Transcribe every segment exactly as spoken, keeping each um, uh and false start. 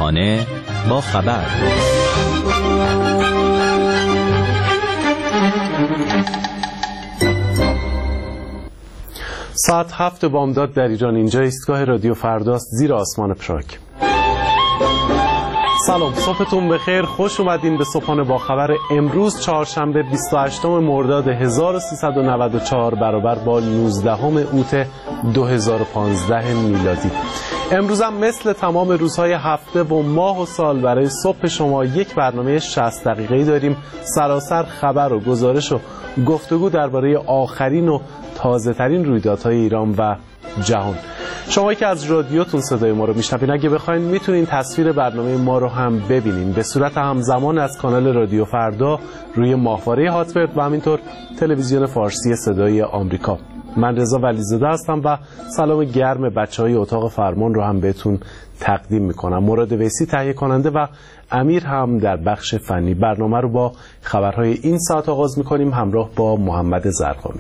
صبحانه با خبر. ساعت هفت بامداد در ایران. اینجا ایستگاه رادیو فرداست، زیر آسمان پراگ. سلام، صبحتون بخیر، خوش اومدین به صبحانه با خبر امروز چهارشنبه بیست و هشتم مرداد هزار و سیصد و نود و چهار برابر با نوزدهم اوت دو هزار و پانزده میلادی. امروز هم مثل تمام روزهای هفته و ماه و سال برای صبح شما یک برنامه شصت دقیقه‌ای داریم. سراسر خبر و گزارش و گفتگو درباره آخرین و تازه ترین رویدادهای ایران و جهان. شما که از رادیوتون صدای ما رو میشنوین، اگه بخواین میتونین تصویر برنامه ما رو هم ببینین به صورت همزمان از کانال رادیو فردا روی ماهواره هاتبرد و همینطور تلویزیون فارسی صدای آمریکا. من رضا ولیزاده هستم و سلام گرم بچهای اتاق فرمان رو هم بهتون تقدیم میکنم. مراد ویسی تهیه کننده و امیر هم در بخش فنی. برنامه رو با خبرهای این ساعت آغاز میکنیم همراه با محمد زرقامی.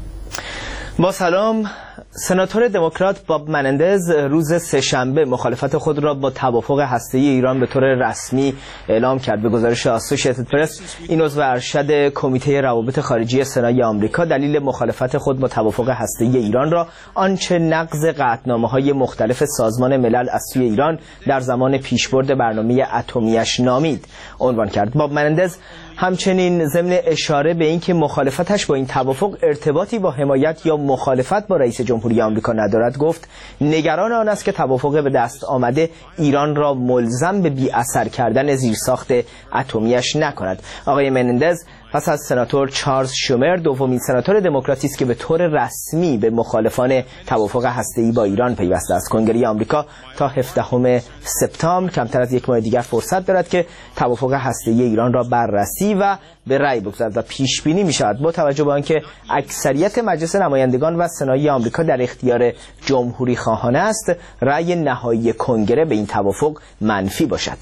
با سلام. سناتور دموکرات باب منندز روز سه‌شنبه مخالفت خود را با توافق هسته‌ای ایران به طور رسمی اعلام کرد. به گزارش اسوسییتد پرس، این عضو ارشد کمیته روابط خارجی سنای آمریکا دلیل مخالفت خود با توافق هسته‌ای ایران را آنچه نقض قطعنامه‌های مختلف سازمان ملل از سوی ایران در زمان پیشبرد برنامه اتمیش نامید عنوان کرد. باب منندز همچنین ضمن اشاره به اینکه مخالفتش با این توافق ارتباطی با حمایت یا مخالفت با رئیس جمهوری آمریکا ندارد گفت نگران آن است که توافق به دست آمده ایران را ملزم به بی اثر کردن زیرساخت اتمیش نکند. آقای منندز پس از سناتور چارلز شومر دومین سناتور دموکراتی است که به طور رسمی به مخالفان توافق هسته‌ای با ایران پیوسته است. کنگره آمریکا تا هفدهم سپتامبر، کمتر از یک ماه دیگر، فرصت دارد که توافق هسته‌ای ایران را بررسی و به رأی بگذارد و پیش بینی می‌شود با توجه به آنکه اکثریت مجلس نمایندگان و سنای آمریکا در اختیار جمهوری خواهانه است، رأی نهایی کنگره به این توافق منفی باشد.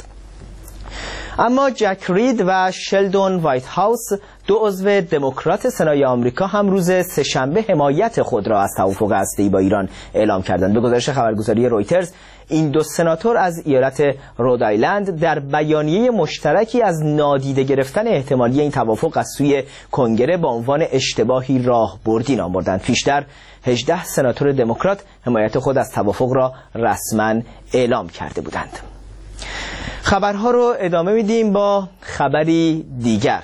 اما جک رید و شلدون وایت هاوس، دو عضو دموکرات سنای آمریکا، هم روز سه‌شنبه حمایت خود را از توافق هسته‌ای با ایران اعلام کردند. به گزارش خبرگزاری رویترز، این دو سناتور از ایالت رودایلند در بیانیه مشترکی از نادیده گرفتن احتمالی این توافق از سوی کنگره با عنوان اشتباهی راهبردی نام بردند. پیشتر هجده سناتور دموکرات حمایت خود از توافق را رسما اعلام کرده بودند. خبرها رو ادامه میدیم با خبری دیگر.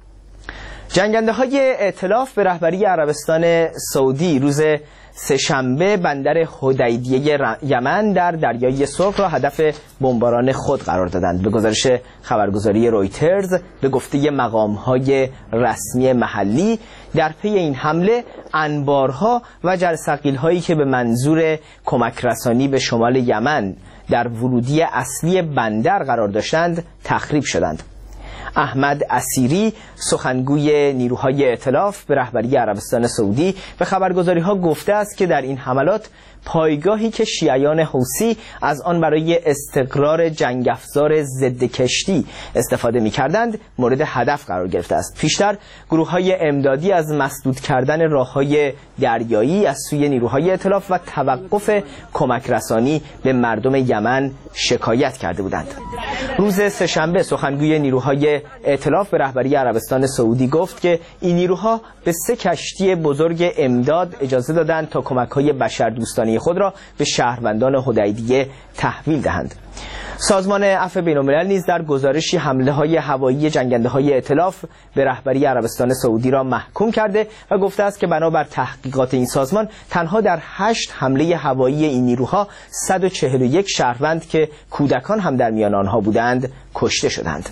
جنگنده های ائتلاف به رهبری عربستان سعودی روز سه‌شنبه بندر حدیدیه یمن در دریای سرخ را هدف بمباران خود قرار دادند. به گزارش خبرگزاری رویترز، به گفته مقام‌های رسمی محلی، در پی این حمله انبارها و جرثقیل‌هایی که به منظور کمک رسانی به شمال یمن در ورودی اصلی بندر قرار داشتند تخریب شدند. احمد اسیری، سخنگوی نیروهای ائتلاف به رهبری عربستان سعودی، به خبرگزاری‌ها گفته است که در این حملات پایگاهی که شیعیان حوثی از آن برای استقرار جنگ افزار ضد کشتی استفاده می‌کردند مورد هدف قرار گرفته است. پیشتر گروه‌های امدادی از مسدود کردن راه‌های دریایی از سوی نیروهای ائتلاف و توقف کمک رسانی به مردم یمن شکایت کرده بودند. روز سه‌شنبه سخنگوی نیروهای ائتلاف به رهبری عربستان سعودی گفت که این نیروها به سه کشتی بزرگ امداد اجازه دادند تا کمک‌های بشردوستانه خود را به شهروندان حدیدیه تحویل دهند. سازمان عفو بین‌الملل نیز در گزارشی حمله‌های هوایی جنگنده‌های ائتلاف به رهبری عربستان سعودی را محکوم کرده و گفته است که بنابر تحقیقات این سازمان تنها در هشت حمله هوایی این نیروها صد و چهل و یک شهروند که کودکان هم در میان آنها بودند کشته شدند.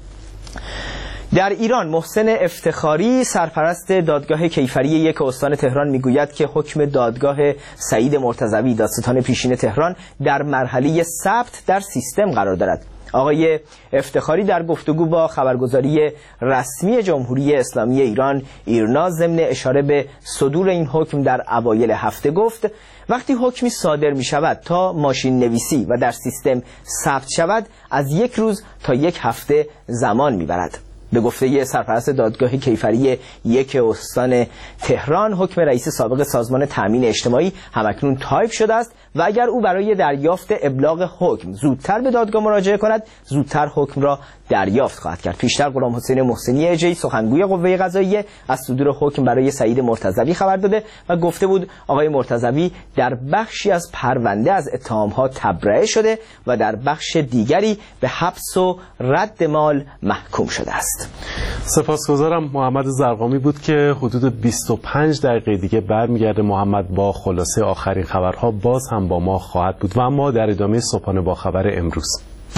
در ایران، محسن افتخاری، سرپرست دادگاه کیفری یک استان تهران، میگوید که حکم دادگاه سعید مرتضوی دادستان پیشین تهران در مرحله ثبت در سیستم قرار دارد. آقای افتخاری در گفتگو با خبرگزاری رسمی جمهوری اسلامی ایران ایرنا ضمن اشاره به صدور این حکم در اوایل هفته گفت وقتی حکمی صادر می شود تا ماشین نویسی و در سیستم ثبت شود از یک روز تا یک هفته زمان می برد. به گفته سرپرست دادگاه کیفری یک استان تهران، حکم رئیس سابق سازمان تامین اجتماعی همکنون تایپ شده است و اگر او برای دریافت ابلاغ حکم زودتر به دادگاه مراجعه کند، زودتر حکم را دریافت خواهد کرد. پیشتر غلام حسین محسنی اجی سخنگوی قوه قضاییه از صدور حکم برای سعید مرتضوی خبر داده و گفته بود آقای مرتضوی در بخشی از پرونده از اتهام‌ها تبرئه شده و در بخش دیگری به حبس و رد مال محکوم شده است. سپاسگزارم. محمد زرقامی بود که حدود بیست و پنج دقیقه دیگه برمیگرده. محمد با خلاصه آخرین خبرها باز هم با ما خواهد بود و اما در ادامه صبحانه با خبر امروز.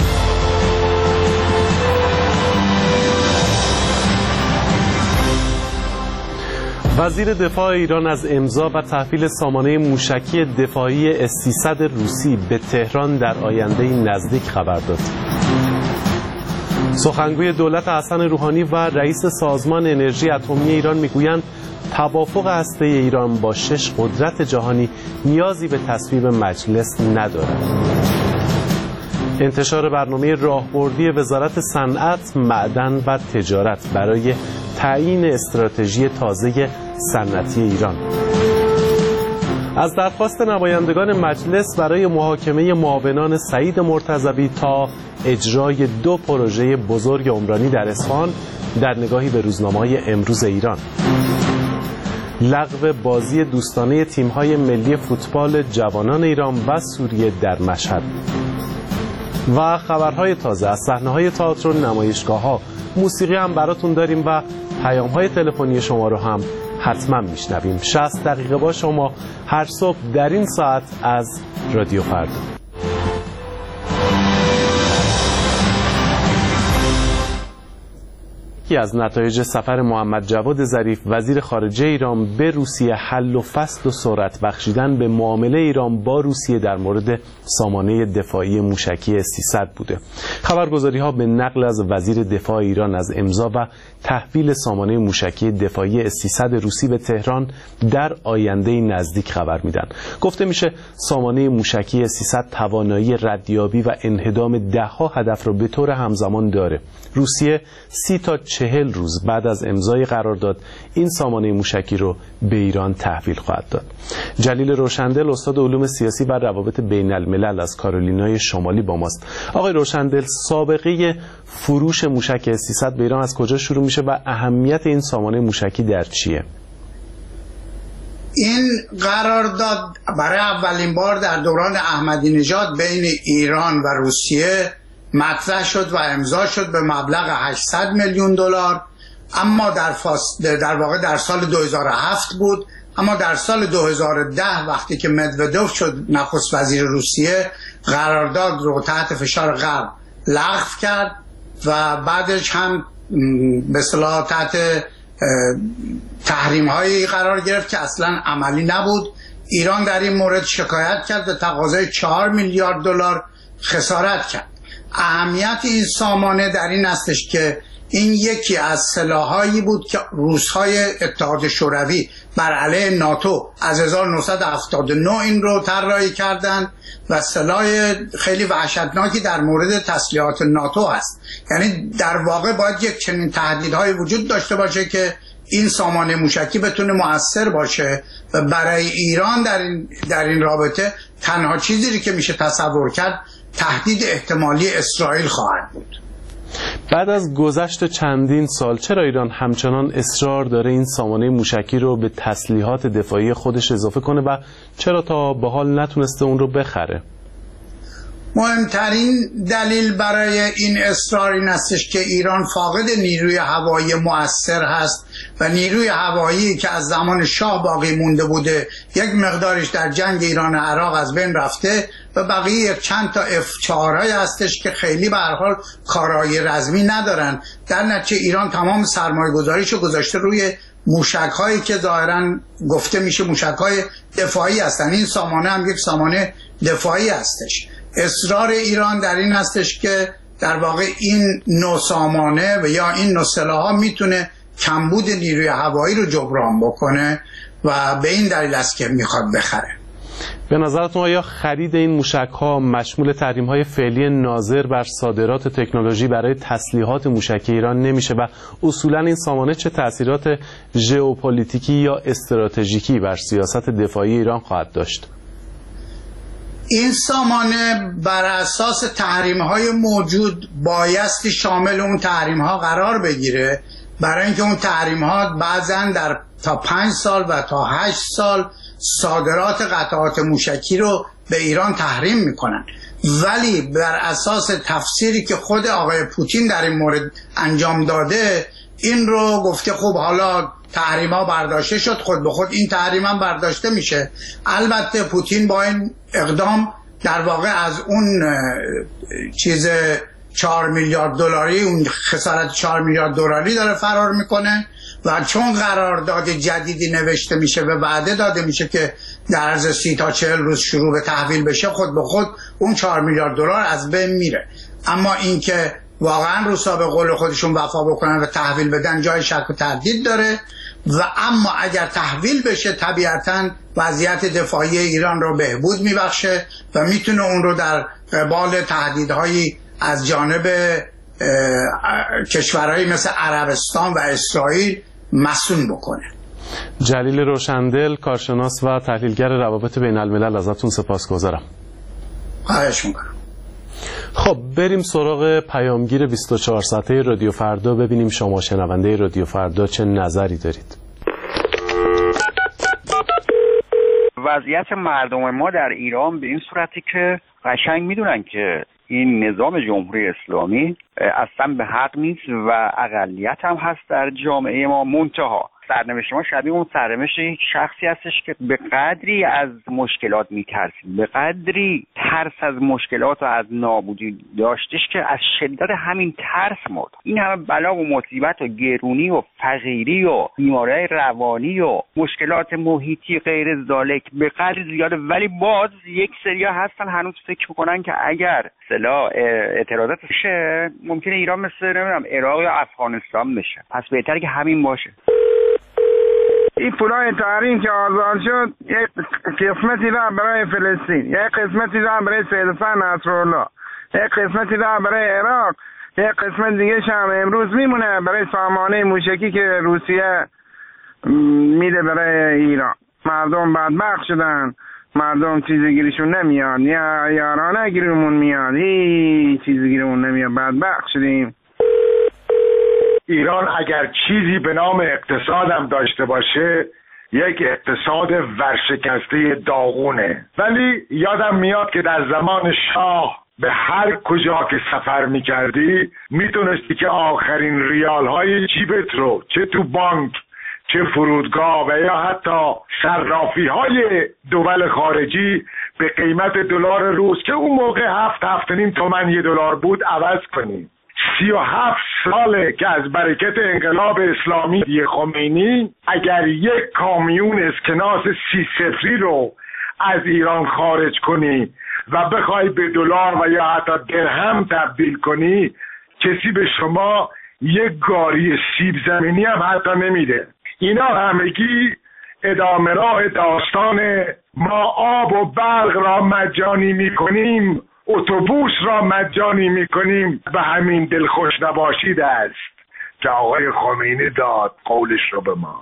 وزیر دفاع ایران از امضا و تحویل سامانه موشکی دفاعی اس سیصد روسی به تهران در آینده نزدیک خبر داد. سخنگوی دولت حسن روحانی و رئیس سازمان انرژی اتمی ایران میگویند توافق هسته‌ای ایران با شش قدرت جهانی نیازی به تصویب مجلس ندارد. انتشار برنامه راهبردی وزارت صنعت، معدن و تجارت برای تعیین استراتژی تازه صنعتی ایران. از درخواست نمایندگان مجلس برای محاکمه معاونان سعید مرتضوی تا اجرای دو پروژه بزرگ عمرانی در اصفهان در نگاهی به روزنامه‌های امروز ایران. لغو بازی دوستانه تیم‌های ملی فوتبال جوانان ایران و سوریه در مشهد. و خبرهای تازه از صحنه‌های تئاتر و نمایشگاه‌ها، موسیقی هم براتون داریم و پیام‌های تلفنی شما رو هم حتما میشنویم. شصت دقیقه با شما هر صبح در این ساعت از رادیو فردا. یکی از نتایج سفر محمد جواد ظریف وزیر خارجه ایران به روسیه حل و فصل و سرعت بخشیدن به معامله ایران با روسیه در مورد سامانه دفاعی موشکی اس سیصد بوده. خبرگزاری ها به نقل از وزیر دفاع ایران از امضا و تحویل سامانه موشکی دفاعی اس سیصد روسی به تهران در آینده نزدیک خبر میدن. گفته میشه سامانه موشکی اس سیصد توانایی ردیابی و انهدام ده ها هدف رو به طور همزمان داره. روسیه سی تا چهل روز بعد از امضای قرارداد این سامانه موشکی رو به ایران تحویل خواهد داد. جلیل روشندل استاد علوم سیاسی و روابط بین الملل از کارولینای شمالی با ماست. آقای روشندل، سابقه فروش موشک اس سیصد به ایران از کجا شروع میشه و اهمیت این سامانه موشکی در چیه؟ این قرارداد برای اولین بار در دوران احمدی نژاد بین ایران و روسیه مطرح شد و امضا شد به مبلغ هشتصد میلیون دلار، اما در فاس... در واقع در سال دو هزار و هفت بود. اما در سال دو هزار و ده وقتی که مدودوف شد نخست وزیر روسیه، قرارداد رو تحت فشار غرب لغو کرد و بعدش هم به اصطلاح تحت تحریم هایی قرار گرفت که اصلا عملی نبود. ایران در این مورد شکایت کرد و تقاضای چهار میلیارد دلار خسارت کرد. اهمیت این سامانه در این استش که این یکی از سلاحایی بود که روس‌های اتحاد شوروی بر علیه ناتو از هزار و نهصد و هفتاد و نه این رو طراحی کردند و سلاح خیلی وحشتناکی در مورد تسلیحات ناتو است. یعنی در واقع باید یک چنین تهدیدهای وجود داشته باشه که این سامانه موشکی بتونه مؤثر باشه و برای ایران در این, در این رابطه تنها چیزی که میشه تصور کرد تهدید احتمالی اسرائیل خواهد بود. بعد از گذشت چندین سال چرا ایران همچنان اصرار داره این سامانه موشکی رو به تسلیحات دفاعی خودش اضافه کنه و چرا تا به حال نتونسته اون رو بخره؟ مهمترین دلیل برای این اصرار این استش که ایران فاقد نیروی هوایی مؤثر هست و نیروی هوایی که از زمان شاه باقی مونده بوده یک مقدارش در جنگ ایران و عراق از بین رفته و بقیه چند تا اف چهار های هستش که خیلی به هر حال کارایی رزمی ندارن. در نتیجه ایران تمام سرمایه گذاریشو گذاشته روی موشک هایی که ظاهرا گفته میشه موشک های دفاعی هستن. این سامانه هم یک سامانه دفاعی هستش. اصرار ایران در این هستش که در واقع این نوع سامانه و یا این نوع سلاح‌ها میتونه کمبود نیروی هوایی رو جبران بکنه و به این دلیل است که میخواد بخره. به نظرتون آیا خرید این موشک‌ها مشمول تحریم‌های فعلی ناظر بر صادرات تکنولوژی برای تسلیحات موشکی ایران نمیشه و اصولاً این سامانه چه تأثیرات ژئوپلیتیکی یا استراتژیکی بر سیاست دفاعی ایران خواهد داشت؟ این سامانه بر اساس تحریم‌های موجود بایستی شامل اون تحریم‌ها قرار بگیره، برای اینکه اون تحریم‌ها بعضن در تا پنج سال و تا هشت سال صادرات قطعات موشکی رو به ایران تحریم میکنن. ولی بر اساس تفسیری که خود آقای پوتین در این مورد انجام داده، این رو گفته خب حالا تحریم ها برداشته شد، خود به خود این تحریم هم برداشته میشه. البته پوتین با این اقدام در واقع از اون چیز چهار میلیارد دلاری، اون خسارت چهار میلیارد دلاری داره فرار میکنه و چون قرارداد جدیدی نوشته میشه و وعده داده میشه که در عرض سی تا چهل روز شروع به تحویل بشه، خود به خود اون چهار میلیارد دلار از بین میره. اما اینکه واقعا روسا به قول خودشون وفا بکنن و تحویل بدن جای شک و تردید داره. و اما اگر تحویل بشه طبیعتا وضعیت دفاعی ایران رو بهبود میبخشه و میتونه اون رو در قبال تهدیدهایی از جانب کشورهایی مثل عربستان و اسرائیل مسئول بکنه. جلیل روشندل، کارشناس و تحلیلگر روابط بین الملل، ازتون سپاسگزارم. خواهش میکنم. خب بریم سراغ پیامگیر بیست و چهار ساعته رادیو فردا، ببینیم شما شنونده رادیو فردا چه نظری دارید. وضعیت مردم ما در ایران به این صورتی که قشنگ میدونن که این نظام جمهوری اسلامی اصلا به حق نیست و اقلیت هم هست در جامعه ما. منتها سرنوشت ما شبیه اون سرنوشت یک شخصی هستش که به قدری از مشکلات میترسید، به قدری ترس از مشکلات و از نابودی داشتش که از شدت همین ترس مرد. این همه بلا و مصیبت و گرونی و فقیری و بیماری روانی و مشکلات محیطی غیر ذالک به قدری زیاده، ولی باز یک سریا هستن هنوز فکر میکنن که اگر اصطلاح اعتراضات بشه ممکنه ایران مثل نمیدونم عراق یا افغانستان بشه. پس بهتره که همین باشه. این پولای تحریم که آزاد شد یک قسمتی را برای فلسطین، یک قسمتی را برای سیدفن نصرالله، یک قسمتی را برای عراق، یک قسمت دیگه هم امروز میمونه برای سامانه موشکی که روسیه میده برای ایران. مردم بدبخت شدن، مردم چیزی گیرشون نمیاد، یا یارانه گیرمون میاد، هیچ چیزی گیرمون نمیاد، بدبخت شدیم. ایران اگر چیزی به نام اقتصادم داشته باشه یک اقتصاد ورشکسته داغونه. ولی یادم میاد که در زمان شاه به هر کجا که سفر میکردی میتونستی که آخرین ریال های جیبت رو چه تو بانک چه فرودگاه و یا حتی صرافی های دول خارجی به قیمت دلار روس که اون موقع هفت هفت نیم تومن یه دلار بود عوض کنی. سی و هفت ساله که از برکت انقلاب اسلامی خمینی اگر یک کامیون اسکناس سی صفری رو از ایران خارج کنی و بخوای به دلار و یا حتی درهم تبدیل کنی، کسی به شما یک گاری سیب زمینی هم حتی نمیده. اینا همگی ادامه راه داستان ما آب و برق را مجانی میکنیم، اتوبوس را مجانی میکنیم و همین دلخوش نباشید است که آقای خمینی داد قولش رو به ما.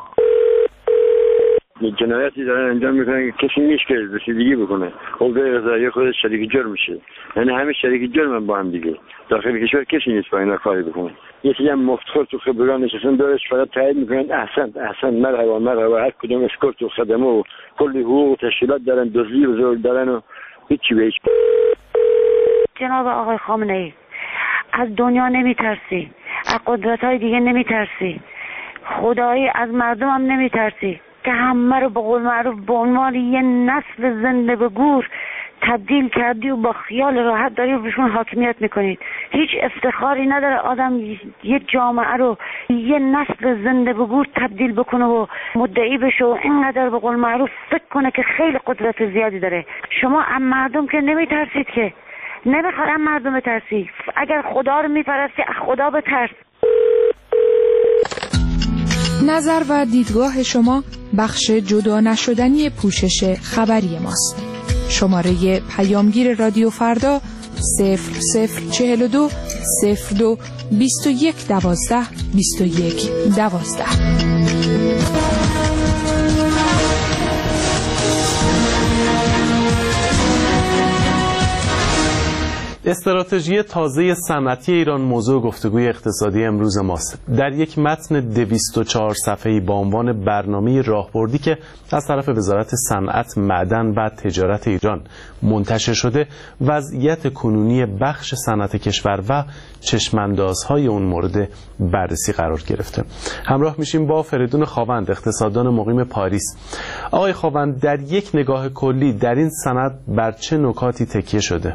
جنایتی دارن انجام میکنن که کسی نیست که رسیدگی بکنه، قوه قضاییه خودش شریک جرم میشه. یعنی همه شریک جرم با هم دیگه. داخل کشور کسی نیست با اینا کاری بکنه. یه سری هم مفتخور تو خبرگان نشستن دارش فقط تایید میکنن احسن احسن مرحبا مرحبا، هر کدوم اسکورت و خدمه و کلی حقوق و تشکیلات دارن، دزدی بزرگ دارن و هیچی به هیچ. جناب آقای خامنه ای، از دنیا نمیترسی، از قدرت های دیگه نمیترسی، خدایی از مردم هم نمیترسی که همه رو به قول معروف به عنوان یه نسل زنده به گور تبدیل کردی و با خیال راحت داری و بهشون حاکمیت میکنید. هیچ افتخاری نداره آدم یه جامعه رو یه نسل زنده به گور تبدیل بکنه و مدعی بشه و اینقدر به قول معروف فکر کنه که خیلی قدرت زیادی داره. شما از مردم که نمیترسید، که نمیخواد از مردم بترسی. اگر خدا رو میپرستی از خدا بترس. نظر و دیدگاه شما بخش جدا نشدنی پوشش خبری ماست. شماره پیامگیر رادیو فردا صفر صفر چهل و دو صفر دو بیست و یک دوازده بیست و یک دوازده. استراتژی تازه صنعتی ایران موضوع گفتگوی اقتصادی امروز ماست. در یک متن دویست و چهار صفحه‌ای با عنوان برنامه راهبردی که از طرف وزارت صنعت، معدن و تجارت ایران منتشر شده، وضعیت کنونی بخش صنعت کشور و چشماندازهای اون مورد بررسی قرار گرفته. همراه میشیم با فریدون خاوند، اقتصاددان مقیم پاریس. آقای خاوند، در یک نگاه کلی در این سند بر چه نکاتی تکیه شده؟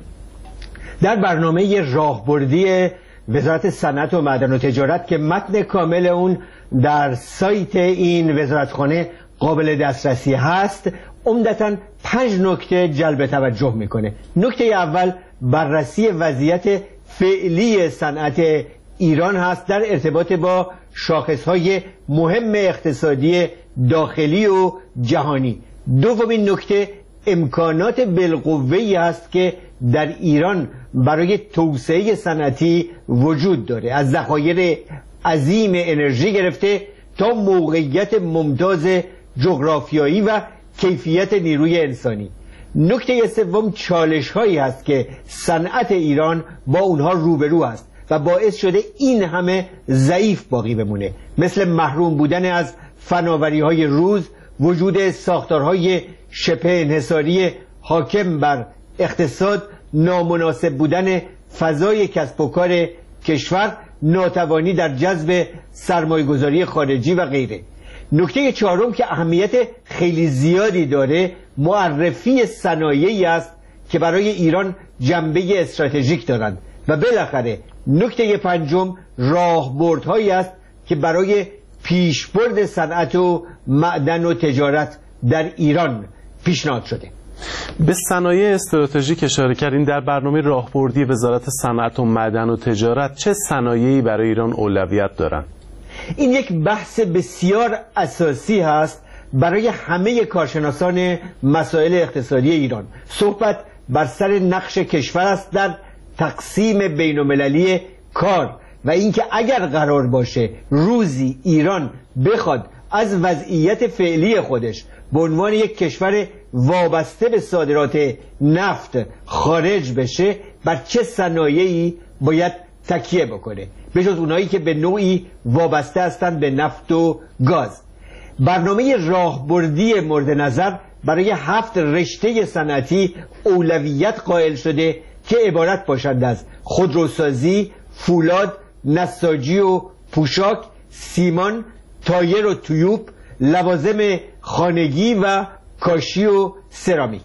در برنامه راهبردی وزارت صنعت و معدن و تجارت که متن کامل اون در سایت این وزارتخانه قابل دسترسی هست، عمدتاً پنج نکته جلب توجه میکنه. نکته اول بررسی وضعیت فعلی صنعت ایران هست در ارتباط با شاخصهای مهم اقتصادی داخلی و جهانی. دومین نکته امکانات بالقوه‌ای است که در ایران برای توسعه صنعتی وجود داره، از ذخایر عظیم انرژی گرفته تا موقعیت ممتاز جغرافیایی و کیفیت نیروی انسانی. نکته سوم چالش هایی هست که صنعت ایران با اونها روبرو است و باعث شده این همه ضعیف باقی بمونه، مثل محروم بودن از فناوری های روز، وجود ساختارهای شبه انحصاری حاکم بر اقتصاد، نامناسب بودن فضای کسب و کار کشور، ناتوانی در جذب سرمایه‌گذاری خارجی و غیره. نکته چهارم که اهمیت خیلی زیادی داره، معرفی صنایعی است که برای ایران جنبه استراتژیک دارند. و بالاخره نکته پنجم راهبردهایی است که برای پیشبرد صنعت و معدن و تجارت در ایران پیشنهاد شده. به صنایع استراتژیک اشاره کردین. در برنامه راهبردی وزارت صنعت و معدن و تجارت چه صنایعی برای ایران اولویت دارند؟ این یک بحث بسیار اساسی هست برای همه کارشناسان مسائل اقتصادی ایران. صحبت بر سر نقش کشور است در تقسیم بین‌المللی کار و اینکه اگر قرار باشه روزی ایران بخواد از وضعیت فعلی خودش به عنوان یک کشور وابسته به صادرات نفت خارج بشه، بر چه صنایعی باید تکیه بکنه به جز اونایی که به نوعی وابسته هستند به نفت و گاز. برنامه راهبردی مورد نظر برای هفت رشته صنعتی اولویت قائل شده که عبارت باشند از خودروسازی، فولاد، نساجی و پوشاک، سیمان، تایر و تویوب، لوازم خانگی و کاشی و سرامیک.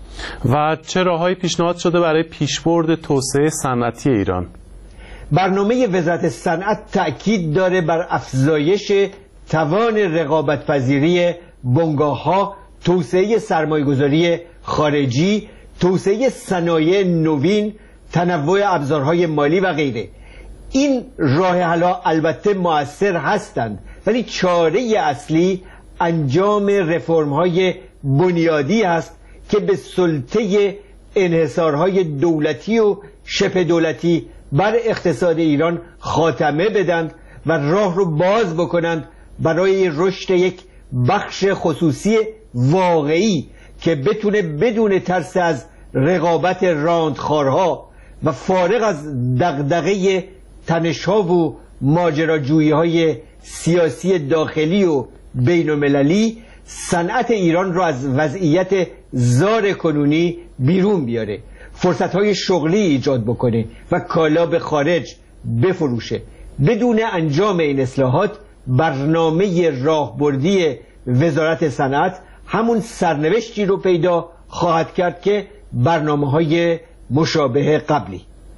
و چه راههایی پیشنهاد شده برای پیشبرد توسعه صنعتی ایران؟ برنامه وزارت صنعت تأکید داره بر افزایش توان رقابت‌پذیری بنگاه‌ها، توسعه سرمایه‌گذاری خارجی، توسعه صنایع نوین، تنوع ابزارهای مالی و غیره. این راه حل‌ها البته مؤثر هستند، ولی چاره اصلی انجام رفرم‌های بنیادی است که به سلطه انحصارهای دولتی و شبه دولتی بر اقتصاد ایران خاتمه بدند و راه رو باز بکنند برای رشد یک بخش خصوصی واقعی که بتونه بدون ترس از رقابت راندخوارها و فارغ از دغدغه تنش‌ها و ماجراجویی‌های سیاسی داخلی و بین‌المللی صنعت ایران را از وضعیت زار کنونی بیرون بیاره، فرصت‌های شغلی ایجاد بکنه و کالا به خارج بفروشه. بدون انجام این اصلاحات برنامه راهبردی وزارت صنعت همون سرنوشتی رو پیدا خواهد کرد که برنامه‌های مشابه قبلی.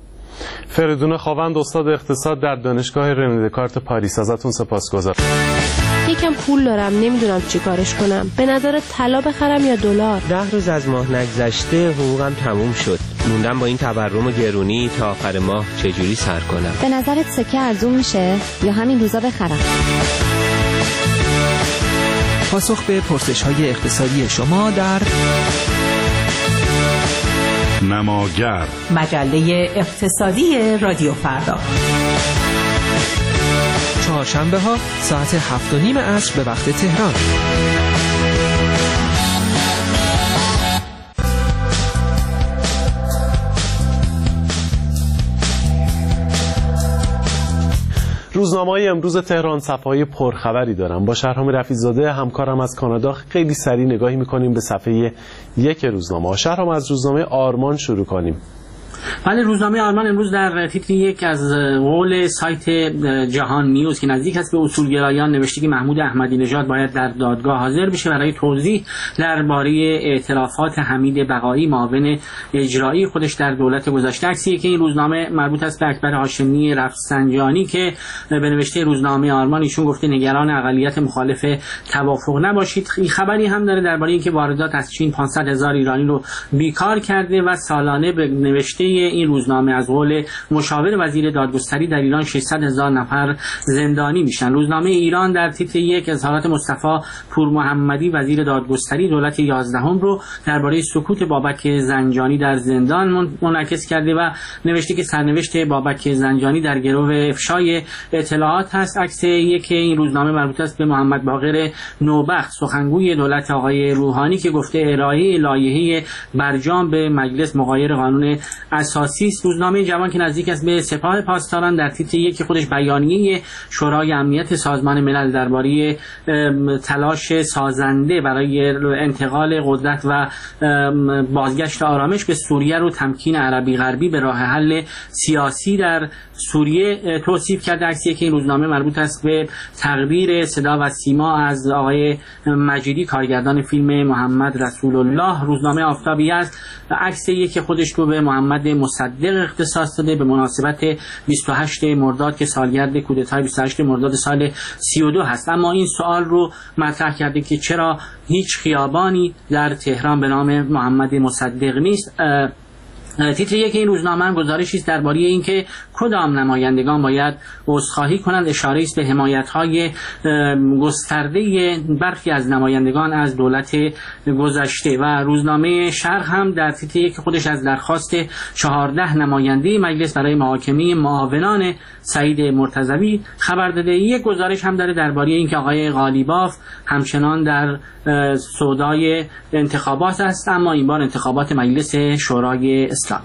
فریدون خاوند، استاد اقتصاد در دانشگاه رنه دکارت پاریس، ازتون سپاسگزارم. یکم پول دارم، نمیدونم چی کارش کنم. به نظر طلا بخرم یا دلار؟ ده روز از ماه نگذشته حقوقم تموم شد. موندم با این تورم و گرونی تا آخر ماه چجوری سر کنم. به نظرت سکه ارزون میشه یا همین روزا بخرم؟ پاسخ به پرسش‌های اقتصادی شما در نماگر، مجله اقتصادی رادیو فردا، چهارشنبه ها ساعت هفت و نیم عصر به وقت تهران. روزنامه‌های امروز تهران صفحه‌های پرخبری دارن. با شهرام رفیع‌زاده همکارم از کانادا خیلی سریع نگاهی می‌کنیم به صفحه یک روزنامه. شهرام، از روزنامه آرمان شروع کنیم. بله، روزنامه آرمان امروز در تیتر یک از قول سایت جهان نیوز که نزدیک است به اصولگرایان نوشته که محمود احمدی نژاد باید در دادگاه حاضر بشه برای توضیح درباره اعترافات حمید بقایی معاون اجرایی خودش در دولت گذشته. عکسی که این روزنامه مربوط است به اکبر هاشمی رفسنجانی که به نوشته روزنامه آرمان ایشون گفته نگران اقلیت مخالف توافق نباشید. این خبری هم داره درباره اینکه واردات از چین پانصد هزار ایرانی رو بیکار کرده و سالانه به نوشته این روزنامه از قول مشاور وزیر دادگستری در ایران ششصد هزار نفر زندانی میشن. روزنامه ایران در تیتر یک اظهارات مصطفی پور محمدی وزیر دادگستری دولت یازدهم رو درباره سکوت بابک زنجانی در زندان منعکس کرده و نوشته که سرنوشت بابک زنجانی در گرو افشای اطلاعات هست. عکس یک این روزنامه مربوط است به محمد باقر نوبخت سخنگوی دولت آقای روحانی که گفته ارائه لایحه برجام به مجلس مغایر قانون اساسی است. روزنامه جوان که نزدیک است به سپاه پاسداران در تیتر یک خودش بیانیه شورای امنیت سازمان ملل درباره تلاش سازنده برای انتقال قدرت و بازگشت آرامش به سوریه رو تمکین عربی غربی به راه حل سیاسی در سوریه توصیف کرده. عکسی که این روزنامه مربوط است به تقریر صدا و سیما از آقای مجیدی کارگردان فیلم محمد رسول الله. روزنامه آفتابی است عکسی که خودش رو به محمد مصدق اختصاص داده به مناسبت بیست و هشتم مرداد که سالگرد کودتای بیست و هشتم مرداد سال سی و دو هست. اما این سوال رو مطرح کرده که چرا هیچ خیابانی در تهران به نام محمد مصدق نیست. تیتر یک این روزنامه گزارشی است درباره اینکه کدام نمایندگان باید عذرخواهی کنند. اشاره است به حمایت‌های گسترده برخی از نمایندگان از دولت گذشته. و روزنامه شرق هم در تیتر یک خودش از درخواست چهارده نماینده مجلس برای محاکمه معاونان سعید مرتضوی خبر داده. یک گزارش هم داره درباره اینکه آقای قالیباف همچنان در سودای انتخابات است، اما این بار انتخابات مجلس شورای اسلامی.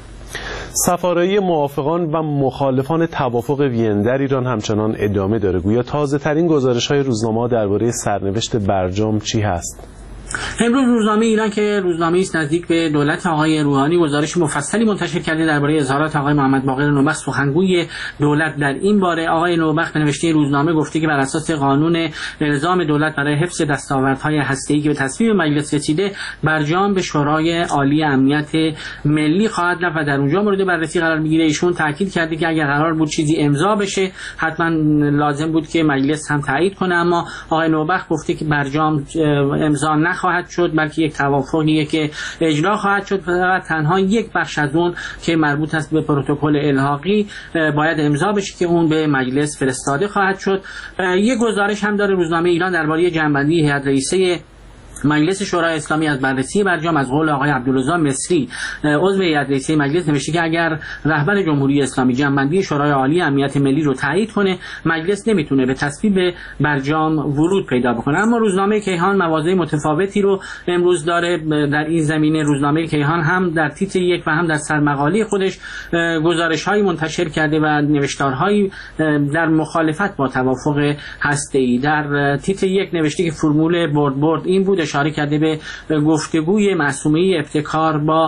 سفاره‌ای موافقان و مخالفان توافق وین در ایران همچنان ادامه داره. گویا تازه ترین گزارش‌های روزنامه‌ها درباره سرنوشت برجام چی هست؟ امروز روزنامه ایران که روزنامه‌ای است نزدیک به دولت آقای روحانی گزارش مفصلی منتشر کرده درباره اظهارات آقای محمد باقر نوبخت سخنگوی دولت در این باره. آقای نوبخت به نوشته روزنامه گفته که بر اساس قانون الزام دولت برای حفظ دستاوردهای هسته‌ای که به تصویب مجلس رسیده برجام به شورای عالی امنیت ملی خواهد رفت و در اونجا مورد بررسی قرار میگیره. ایشون تاکید کرده که اگر قرار بود چیزی امضا بشه حتما لازم بود که مجلس هم تایید کنه، اما آقای نوبخت گفته که برجام امضا خواهد شد بلکه یک توافقیه که اجرا خواهد شد و تنها یک بخش از اون که مربوط است به پروتکل الحاقی باید امضا بشه که اون به مجلس فرستاده خواهد شد. یک گزارش هم داره روزنامه ایران درباره جنبندی هیئت رئیسه مجلس شورای اسلامی از بررسی برجام از قول آقای عبدالرضا مصری عضو هیئت رئیسه مجلس نوشته که اگر رهبر جمهوری اسلامی جنبندی شورای عالی امنیت ملی رو تایید کنه مجلس نمیتونه به تصویب برجام ورود پیدا بکنه. اما روزنامه کیهان مواضع متفاوتی رو امروز داره در این زمینه. روزنامه کیهان هم در تیتر یک و هم در سرمقاله خودش گزارش‌هایی منتشر کرده و نوشتارهایی در مخالفت با توافق هسته‌ای. در تیتر یک نوشته که فرمول برد برد این بود، اشاره کرده به گفتگوی معصومه ابتکار با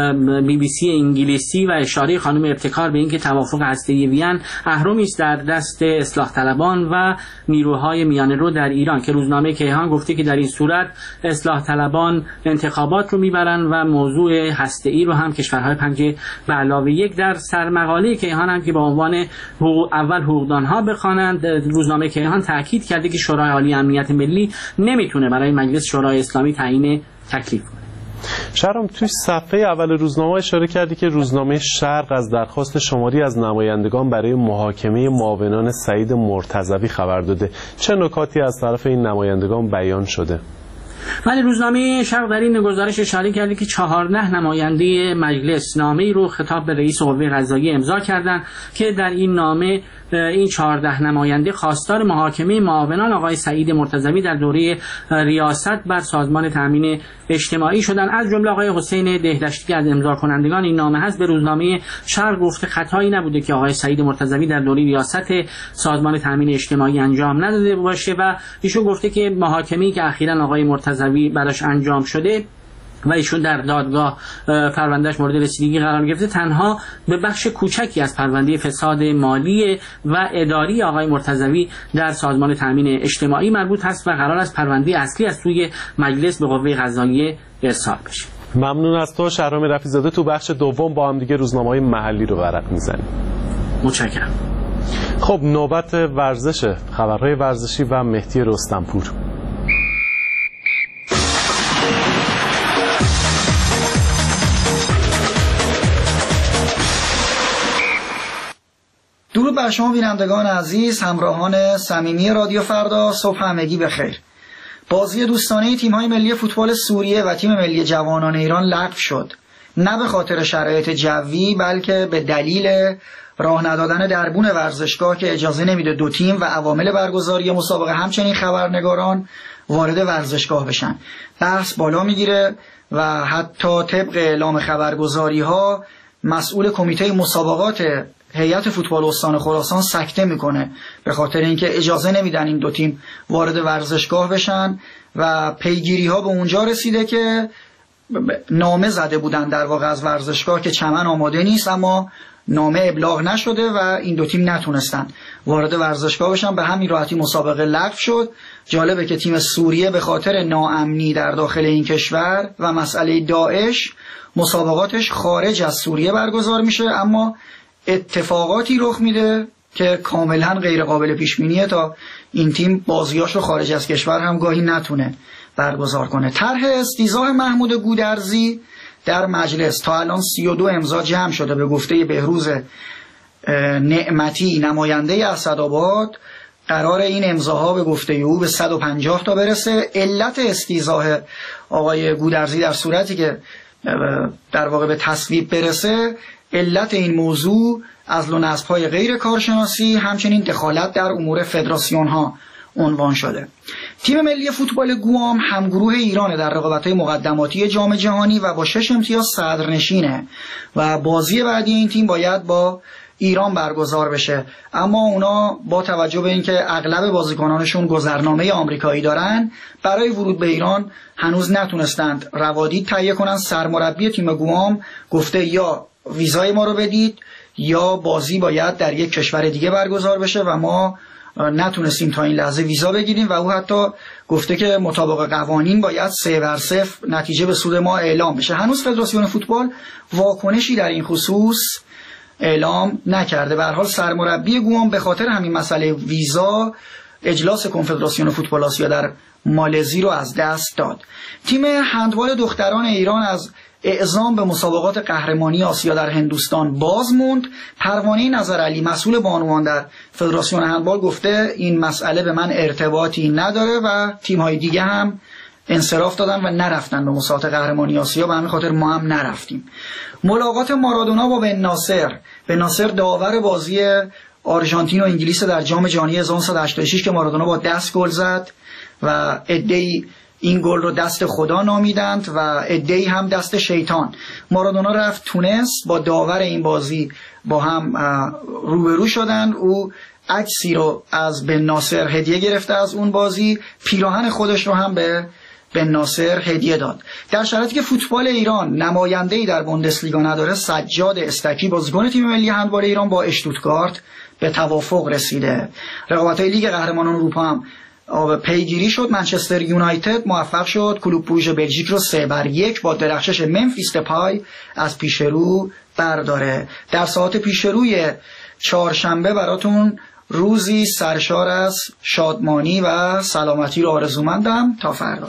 بی بی سی انگلیسی و اشاره خانم ابتکار به اینکه توافق هسته‌ای وین اهرمی است در دست اصلاح طلبان و نیروهای میانه رو در ایران که روزنامه کیهان گفته که در این صورت اصلاح طلبان انتخابات رو میبرن و موضوع هسته‌ای رو هم کشورهای پنجه به علاوه یک در سرمقاله کیهان هم که با عنوان حقوق اول حقوقدانها بخوانند. روزنامه کیهان تاکید کرده که شورای عالی امنیت ملی نمیتونه برای مجلس شورای اسلامی تعیین تکلیف کنه. شهرام، توی صفحه اول روزنامه اشاره کردی که روزنامه شرق از درخواست شماری از نمایندگان برای محاکمه معاونان سعید مرتضوی خبر داده. چه نکاتی از طرف این نمایندگان بیان شده؟ ولی روزنامه شرق در این گزارش اشاره کرده که چهارده نماینده مجلس نامه‌ای رو خطاب به رئیس قوه قضاییه امضا کردند که در این نامه این چهارده نماینده خواستار محاکمه معاونان آقای سعید مرتضوی در دوره ریاست بر سازمان تامین اجتماعی شدند. از جمله آقای حسین دهدشتی از امضا کنندگان این نامه هست. به روزنامه شرق گفته خطایی نبوده که آقای سعید مرتضوی در دوره ریاست سازمان تامین اجتماعی انجام نداده باشه و ایشون گفته که محاکمه‌ای که اخیراً آقای مرتضوی براش انجام شده و ایشون در دادگاه پروندهش مورد رسیدگی قرار گرفته تنها به بخش کوچکی از پرونده فساد مالی و اداری آقای مرتضوی در سازمان تامین اجتماعی مربوط هست و قرار است پرونده اصلی از سوی مجلس به قوه قضاییه ارسال بشه. ممنون از تو شهرام رفیع‌زاده. تو بخش دوم با هم دیگه روزنامه‌های محلی رو ورق میزنیم. متشکرم. خب نوبت ورزشه، خبرهای ورزشی و مهدی رستمپور. درود بر شما بینندگان عزیز، همراهان صمیمی رادیو فردا، صبح همگی بخیر. بازی دوستانه تیم‌های ملی فوتبال سوریه و تیم ملی جوانان ایران لغو شد. نه به خاطر شرایط جوی بلکه به دلیل راه ندادن دربون ورزشگاه که اجازه نمیده دو تیم و عوامل برگزاری مسابقه همچنین خبرنگاران وارد ورزشگاه بشن. بحث بالا میگیره و حتی طبق اعلام خبرگزاری‌ها مسئول کمیته مسابقات هیئت فوتبال استان خراسان سکته میکنه به خاطر اینکه اجازه نمیدن این دو تیم وارد ورزشگاه بشن و پیگیری ها به اونجا رسیده که نامه زده بودن در واقع از ورزشگاه که چمن آماده نیست، اما نامه ابلاغ نشده و این دو تیم نتونستن وارد ورزشگاه بشن. به همین راحتی مسابقه لغو شد. جالبه که تیم سوریه به خاطر ناامنی در داخل این کشور و مسئله داعش مسابقاتش خارج از سوریه برگزار میشه، اما اتفاقاتی رخ میده که کاملا غیر قابل پیش بینیه تا این تیم بازیاشو خارج از کشور هم گاهی نتونه برگزار کنه. طرح استیضاح محمود گودرزی در مجلس تا الان سی و دو امضا جمع شده. به گفته بهروز نعمتی نماینده اسدآباد قرار این امضاها به گفته او به صد و پنجاه تا برسه. علت استیضاح آقای گودرزی در صورتی که در واقع به تصویب برسه، علت این موضوع عزل و نصب‌های غیر کارشناسی همچنین دخالت در امور فدراسیون ها عنوان شده. تیم ملی فوتبال گوام همگروه ایران در رقابت‌های مقدماتی جام جهانی و با شش امتیاز صدرنشینه و بازی بعدی این تیم باید با ایران برگزار بشه، اما اونا با توجه به اینکه اغلب بازیکنانشون گذرنامه آمریکایی دارن برای ورود به ایران هنوز نتونستند روادید تهیه کنن. سرمربی تیم گوام گفته یا ویزای ما رو بدید یا بازی باید در یک کشور دیگه برگزار بشه و ما نتونستیم تا این لحظه ویزا بگیریم و او حتی گفته که مطابق قوانین باید سه بر صفر نتیجه به سود ما اعلام بشه. هنوز فدراسیون فوتبال واکنشی در این خصوص اعلام نکرده. به هر حال سرمربی گوام به خاطر همین مسئله ویزا اجلاس کنفدراسیون فوتبال آسیا در مالزی رو از دست داد. تیم هندبال دختران ایران از اعزام به مسابقات قهرمانی آسیا در هندوستان باز موند. پروانه نظرعلی مسئول بانوان در فدراسیون هندبال گفته این مسئله به من ارتباطی نداره و تیم‌های دیگه هم انصراف دادن و نرفتن به مسابقات قهرمانی آسیا، به همین خاطر ما هم نرفتیم. ملاقات مارادونا با بن ناصر. بن ناصر داور بازی آرژانتین و انگلیس در جام جهانی هزار و نهصد و هشتاد و شش که مارادونا با دست گل زد و عده‌ای این گل رو دست خدا نامیدند و عده‌ای هم دست شیطان. مارادونا رفت تونس با داور این بازی با هم روبرو شدن. او عکسی رو از بن ناصر هدیه گرفته از اون بازی، پیراهن خودش رو هم به بن ناصر هدیه داد. در شرایطی که فوتبال ایران نماینده‌ای در بوندسلیگا نداره، سجاد استکی بازیکن تیم ملی هندبال ایران با اشتوتگارت به توافق رسیده. رقابت‌های لیگ قهرمانان اروپا هم پیگیری شد. منچستر یونایتد موفق شد کلوب بروژ بلژیک رو سه بر یک با درخشش منفیس دپای از پیش رو برداره. در ساعت پیش روی چهارشنبه براتون روزی سرشار از شادمانی و سلامتی رو آرزومندم. تا فردا.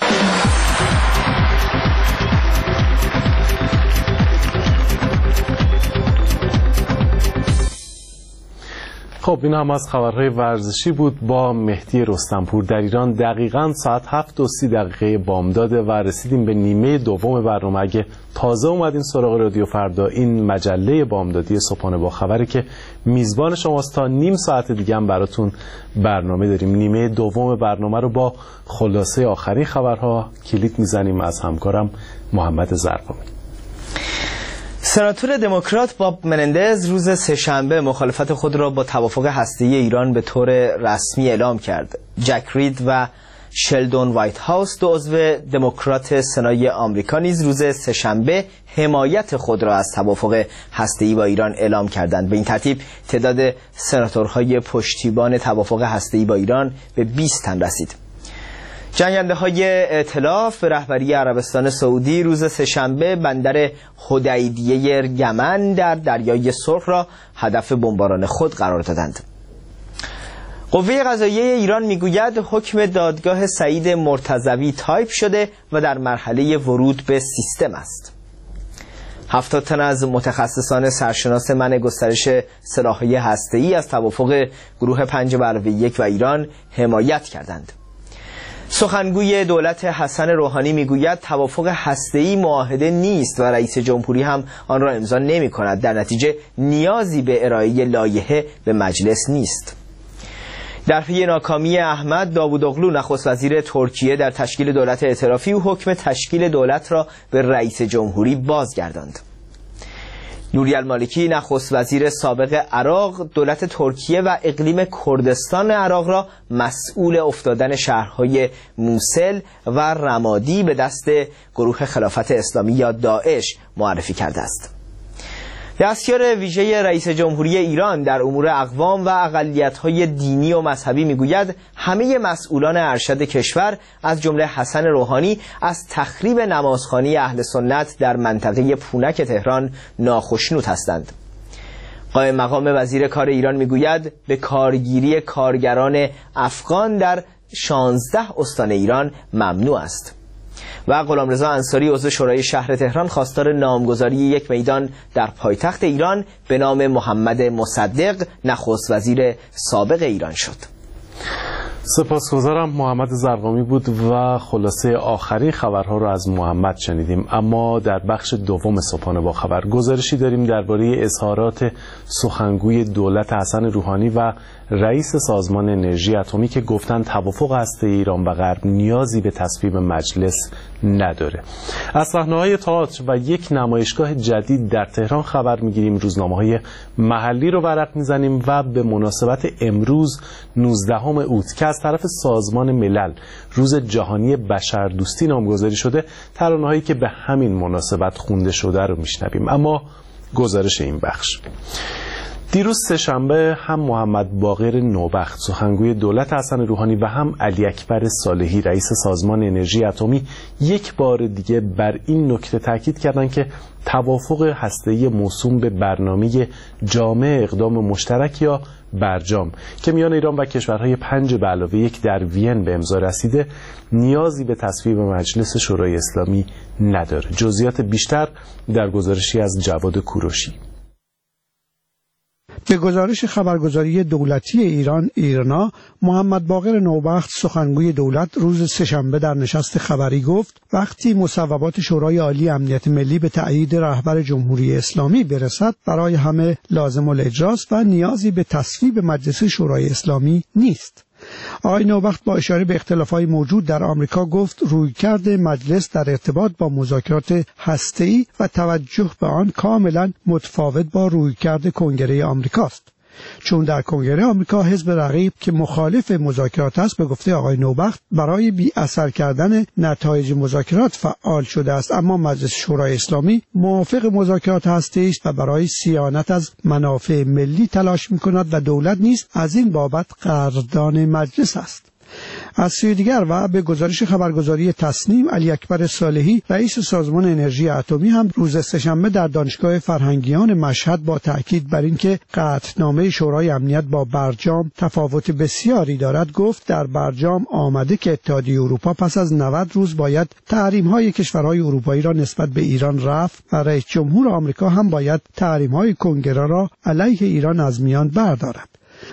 خب این هم از خبرهای ورزشی بود با مهدی رستمپور. در ایران دقیقاً ساعت هفت و سی دقیقه بامداد و رسیدیم به نیمه دوم برنامه. اگه تازه اومدین سراغ رادیو فردا، این مجله بامدادی صبحانه با خبری که میزبان شماست. تا نیم ساعت دیگه هم براتون برنامه داریم. نیمه دوم برنامه رو با خلاصه آخرین خبرها کلید میزنیم از همکارم محمد زرقامی. سناتور دموکرات باب منندز روز سه‌شنبه مخالفت خود را با توافق هسته‌ای ایران به طور رسمی اعلام کرد. جک رید و شلدون وایت هاوس، دو عضو دموکرات سنای آمریکا، نیز روز سه‌شنبه حمایت خود را از توافق هسته‌ای با ایران اعلام کردند. به این ترتیب تعداد سناتورهای پشتیبان توافق هسته‌ای با ایران به بیست تن رسید. جنگنده های ائتلاف به رهبری عربستان سعودی روز سه‌شنبه بندر حدیدیه یمن در دریای سرخ را هدف بمباران خود قرار دادند. قوه قضاییه ایران میگوید حکم دادگاه سعید مرتضوی تایپ شده و در مرحله ورود به سیستم است. هفتاد تن از متخصصان سرشناس منع گسترش سلاح‌های هسته‌ای از توافق گروه پنج به علاوه یک و ایران حمایت کردند. سخنگوی دولت حسن روحانی میگوید توافق هسته‌ای معاهده نیست و رئیس جمهوری هم آن را امضا نمی‌کند. در نتیجه نیازی به ارائه لایحه به مجلس نیست. در پی ناکامی احمد داوودوغلو نخست وزیر ترکیه در تشکیل دولت ائتلافی و حکم تشکیل دولت را به رئیس جمهوری بازگرداند. نوری المالکی نخست وزیر سابق عراق دولت ترکیه و اقلیم کردستان عراق را مسئول افتادن شهرهای موصل و رمادی به دست گروه خلافت اسلامی یا داعش معرفی کرده است. دستیار ویژه رئیس جمهوری ایران در امور اقوام و اقلیت‌های دینی و مذهبی میگوید همه مسئولان ارشد کشور از جمله حسن روحانی از تخریب نمازخانه اهل سنت در منطقه پونک تهران ناخشنود هستند. قائم مقام وزیر کار ایران میگوید به کارگیری کارگران افغان در شانزده استان ایران ممنوع است. و غلامرضا انصاری عضو شورای شهر تهران خواستار نامگذاری یک میدان در پایتخت ایران به نام محمد مصدق نخست وزیر سابق ایران شد. سپاسگزارم. محمد زرقامی بود و خلاصه آخرین خبرها رو از محمد شنیدیم. اما در بخش دوم صبحانه با خبر گزارشی داریم درباره اظهارات سخنگوی دولت حسن روحانی و رئیس سازمان انرژی اتمی که گفتن توافق هسته‌ای ایران و غرب نیازی به تصویب مجلس نداره. از صحنه‌های تئاتر و یک نمایشگاه جدید در تهران خبر می‌گیریم. روزنامه‌های محلی رو ورق می‌زنیم و به مناسبت امروز نوزدهم اوت که از طرف سازمان ملل روز جهانی بشردوستی نامگذاری شده، ترانه‌هایی که به همین مناسبت خونده شده رو میشنویم. اما گزارش این بخش: دیروز سه‌شنبه هم محمد باقر نوبخت سخنگوی دولت حسن روحانی و هم علی اکبر صالحی رئیس سازمان انرژی اتمی یک بار دیگه بر این نکته تاکید کردند که توافق هسته‌ای موسوم به برنامه جامع اقدام مشترک یا برجام که میان ایران و کشورهای پنج به علاوه یک در وین به امضا رسیده نیازی به تصویب مجلس شورای اسلامی نداره. جزئیات بیشتر در گزارشی از جواد کوروشی. به گزارش خبرگزاری دولتی ایران ایرنا، محمد باقر نوبخت سخنگوی دولت روز سه‌شنبه در نشست خبری گفت وقتی مصوبات شورای عالی امنیت ملی به تأیید رهبر جمهوری اسلامی برسد برای همه لازم الاجراست و نیازی به تصویب مجلس شورای اسلامی نیست. آقای نوبخت با اشاره به اختلافات موجود در آمریکا گفت رویکرد مجلس در ارتباط با مذاکرات هسته‌ای و توجه به آن کاملا متفاوت با رویکرد کنگره آمریکاست. چون در کنگره آمریکا حزب رقیب که مخالف مذاکرات است به گفته آقای نوبخت برای بی اثر کردن نتایج مذاکرات فعال شده است، اما مجلس شورای اسلامی موافق مذاکرات هسته‌ای است و برای صیانت از منافع ملی تلاش می‌کند و دولت نیز از این بابت قدردان مجلس است. از سوی دیگر و به گزارش خبرگزاری تصنیم، علی اکبر صالحی رئیس سازمان انرژی اتمی هم روز سه‌شنبه در دانشگاه فرهنگیان مشهد با تأکید بر اینکه قطعنامه شورای امنیت با برجام تفاوت بسیاری دارد گفت در برجام آمده که اتحادیه اروپا پس از نود روز باید تحریم‌های کشورهای اروپایی را نسبت به ایران رفع و رئیس جمهور آمریکا هم باید تحریم‌های کنگره را علیه ایران از میان بردارد.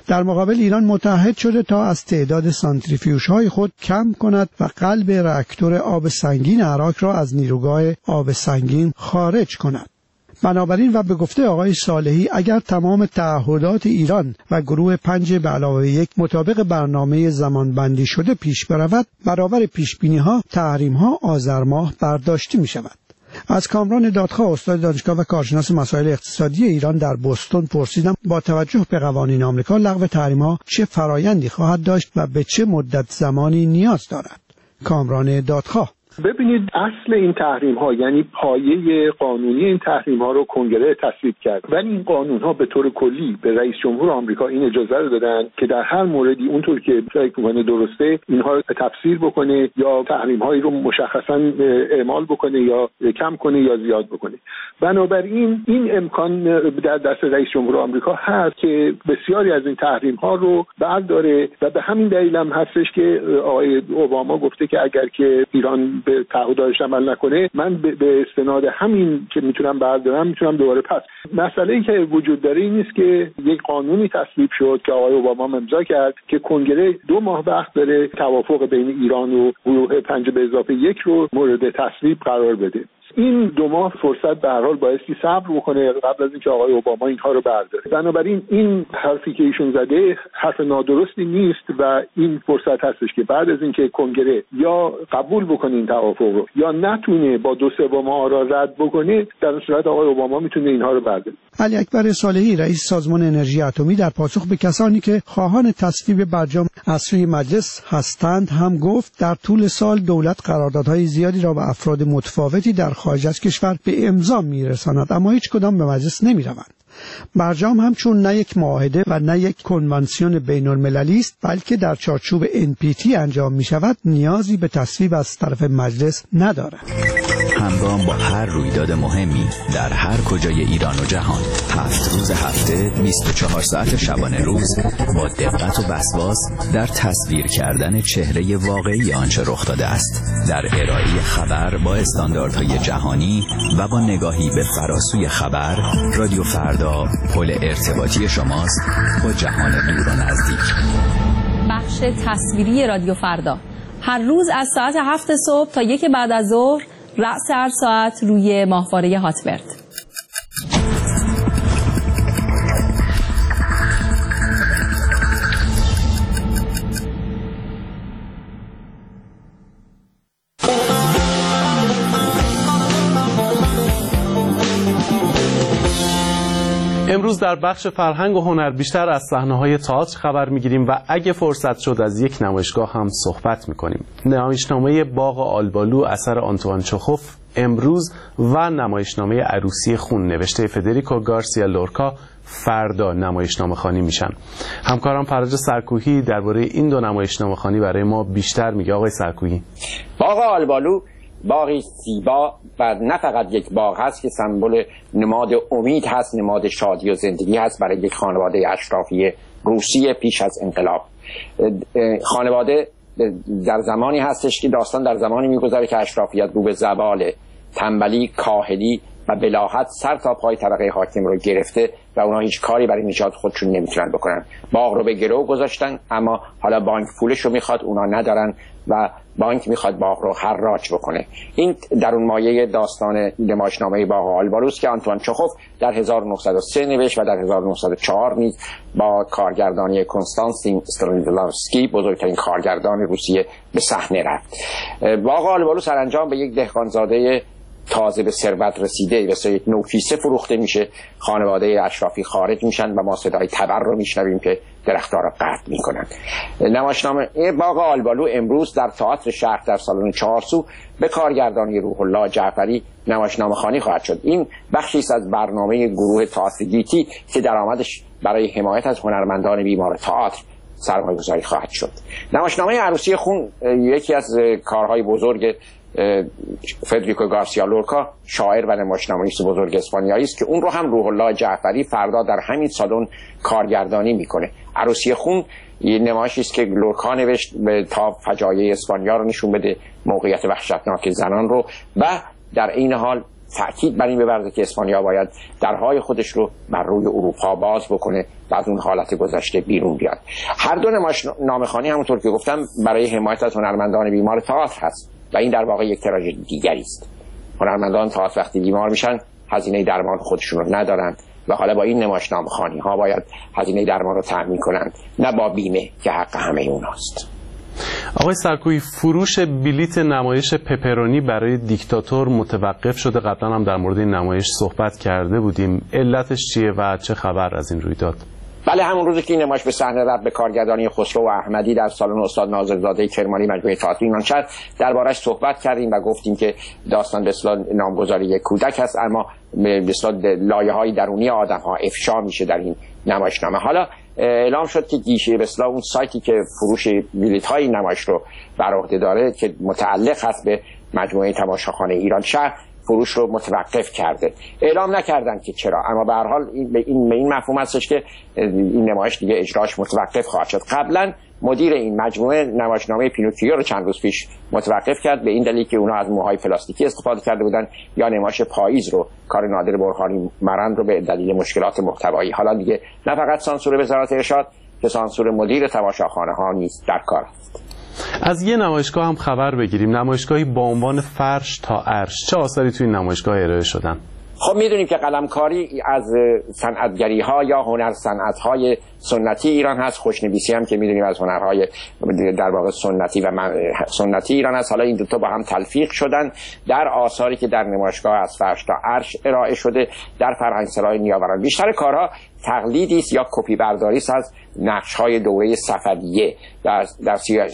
در مقابل ایران متحد شده تا از تعداد سانتریفیوژهای خود کم کند و قلب راکتور آب سنگین عراق را از نیروگاه آب سنگین خارج کند. بنابراین و به گفته آقای صالحی اگر تمام تعهدات ایران و گروه پنج به علاوه یک مطابق برنامه زمانبندی شده پیش برود، برابر پیشبینی‌ها تحریم‌ها آذر ماه برداشته می‌شود. از کامران دادخواه استاد دانشگاه و کارشناس مسائل اقتصادی ایران در بوستون پرسیدم با توجه به قوانین آمریکا لغو تحریم‌ها چه فرایندی خواهد داشت و به چه مدت زمانی نیاز دارد. کامران دادخواه: ببینید، اصل این تحریم ها یعنی پایه قانونی این تحریم ها رو کنگره تصویب کرد، ولی این قانون ها به طور کلی به رئیس جمهور آمریکا این اجازه رو دادن که در هر موردی اونطور که فکر می‌کنه درسته اینها رو تفسیر بکنه یا تحریم هایی رو مشخصا اعمال بکنه یا کم کنه یا زیاد بکنه. بنابراین این امکان در دست رئیس جمهور آمریکا هست که بسیاری از این تحریم ها رو برداره و به همین دلیل هم هستش که آقای اوباما گفته که اگر که ایران به تعهدش عمل نکنه، من به استناد همین که میتونم بردارم میتونم دوباره پس. مسئله‌ای که وجود داره این نیست که یک قانونی تصویب شد که آقای اوباما امضا کرد که کنگره دو ماه وقت داره توافق بین ایران و گروه پنج به اضافه یک رو مورد تصویب قرار بده. این دو ماه فرصت به هر حال بایستی صبر بکنه قبل از اینکه آقای اوباما اینها رو برداره. بنابراین این حرفی که ایشون زده حرف نادرستی نیست و این فرصت هستش که بعد از اینکه کنگره یا قبول بکنه این توافق رو یا نتونه با دو سوم آرا رد بکنه، در این صورت آقای اوباما میتونه اینها رو برداره. علی اکبر صالحی رئیس سازمان انرژی اتمی در پاسخ به کسانی که خواهان تصویب برجام از سوی مجلس هستند هم گفت در طول سال دولت قراردادهای زیادی را با افراد متفاوتی در خارج از کشور به امضا میرساند، اما هیچ کدام به مجلس نمیروند. برجام هم چون نه یک معاهده و نه یک کنوانسیون بین المللی است، بلکه در چارچوب ان پی تی انجام می شود، نیازی به تصویب از طرف مجلس ندارد. همگام با هر رویداد مهمی در هر کجای ایران و جهان، هفت روز هفته، بیست و چهار ساعت شبانه روز، با دقت و وسواس در تصویر کردن چهره واقعی آنچه رخ داده است، در ارائه خبر با استانداردهای جهانی و با نگاهی به فراسوی خبر، رادیو فردا پل ارتباطی شماست با جهان دور و نزدیک. بخش تصویری رادیو فردا هر روز از ساعت هفت صبح تا یک بعد از ظهر، رأس هر ساعت روی ماهواره هاتبرد. امروز در بخش فرهنگ و هنر بیشتر از صحنه‌های تئاتر خبر می‌گیریم و اگه فرصت شد از یک نمایشگاه هم صحبت می‌کنیم. نمایشنامه باغ آلبالو اثر آنتوان چخوف امروز و نمایشنامه عروسی خون نوشته فدریکو گارسیا لورکا فردا نمایشنامه خوانی میشن. همکارم فرج سرکوهی درباره این دو نمایشنامه خوانی برای ما بیشتر میگه. آقای سرکوهی. باغ آلبالو باغی زیبا و نه فقط یک باغ هست که سمبل نماد امید هست، نماد شادی و زندگی هست برای یک خانواده اشرافی روسیه پیش از انقلاب. خانواده در زمانی هستش که داستان در زمانی میگذره که اشرافیت رو به زوال، تنبلی، کاهلی و بلاحت سر تا پای طبقه حاکم رو گرفته و اونا هیچ کاری برای نجات خودشون نمیتونن بکنن. باغ رو به گرو گذاشتن، اما حالا بانک پولش رو میخواد، اونا ندارن و بانک میخواد باغ رو حراج بکنه. این در اون مایه داستان نمایشنامه باغ آلبالوست که آنتوان چخوف در هزار و نهصد و سه نوشت و در هزار و نهصد و چهار نیز با کارگردانی کنستانتین استرانیسلاوسکی بزرگترین کارگردان روسیه به صحنه رفت. باغ آلبالو سرانجام به یک دهقانزاده تازه به ثروت رسیده مثل یک نوکیسه فروخته میشه. خانواده اشرافی خارج میشن و ما صدای تبر رو میشنویم که درخت‌ها را قطع میکنن. نمایشنامه باغ آلبالو امروز در تئاتر شهر در سالن چهارسو به کارگردانی روح الله جعفری نمایشنامه خوانی خواهد شد. این بخشی است از برنامه گروه تئاتر گیتی که درآمدش برای حمایت از هنرمندان بیمار تئاتر سرمایه‌گذاری خواهد شد. نمایشنامه عروسی خون یکی از کارهای بزرگ فدریکو گارسیا لورکا، شاعر و نمایشنامه‌نویس بزرگ اسپانیایی است که اون رو هم روح الله جعفری فردا در همین سالن کارگردانی میکنه. عروسی خون یه نمایشی است که لورکا نوشت تا فجایع اسپانیا رو نشون بده، موقعیت وحشتناک زنان رو، و در این حال تأکید بر این ببرده که اسپانیا باید درهای خودش رو بر روی اروپا باز بکنه و از اون حالت گذشته بیرون بیاد. هر دو نامه‌خوانی همونطور که گفتم برای حمایت از هنرمندان بیمار تئاتر هست و این در واقع یک تراژدی دیگری است. هنرمندان تئاتر وقتی بیمار میشن هزینه درمان خودشون رو ندارن و حالا با این نمایش نامه‌خوانی ها باید هزینه درمان رو تأمین کنند، نه با بیمه که حق همه اوناست. آقای سرکویی، فروش بلیت نمایش پپرونی برای دیکتاتور متوقف شده. قبلا هم در مورد این نمایش صحبت کرده بودیم. علتش چیه و چه خبر از این رویداد؟ بله، همون روزی که این نمایش به صحنه رفت به کارگردانی خسرو احمدی در سالن استاد ناظرزاده کرمانی مجموعه تئاتر ایرانشهر دربارش صحبت کردیم و گفتیم که داستان به اصطلاح نامگذاری یک کودک است، اما به اصطلاح لایه‌های درونی آدم‌ها افشا میشه در این نمایشنامه. حالا اعلام شد که گیشه به اصطلاح اون سایتی که فروش بلیط‌های نمایش رو بر عهده داره که متعلق هست به مجموعه تماشاخانه ایرانشهر فروش رو متوقف کرده. اعلام نکردن که چرا، اما به هر حال این به این, این مفهوم هستش که این نمایش دیگه اجراش متوقف خواهد شد. قبلا مدیر این مجموعه نمایشنامه پینوکیو رو چند روز پیش متوقف کرد به این دلیل که اونها از موهای پلاستیکی استفاده کرده بودن، یا نمایش پاییز رو کار نادر برهانی مرند رو به دلیل مشکلات محتوایی. حالا دیگه نه فقط سانسور وزارت ارشاد که سانسور مدیر تماشاخانه ها نیز در کار است. از یه نمایشگاه هم خبر بگیریم، نمایشگاهی با عنوان فرش تا عرش. چه آثاری توی این نمایشگاه ارائه شدن؟ خب میدونیم که قلمکاری از صنعتگری ها یا هنر صنعت های سنتی ایران هست، خوشنویسی هم که میدونیم از هنرهای در واقع سنتی و سنتی ایران هست. حالا این دو تا با هم تلفیق شدن در آثاری که در نمایشگاه از فرش تا عرش ارائه شده در فرهنگسرای نیاوران. بیشتر کارها تقلیدی است یا کپی برداری است از نقش‌های دوره صفویه. در در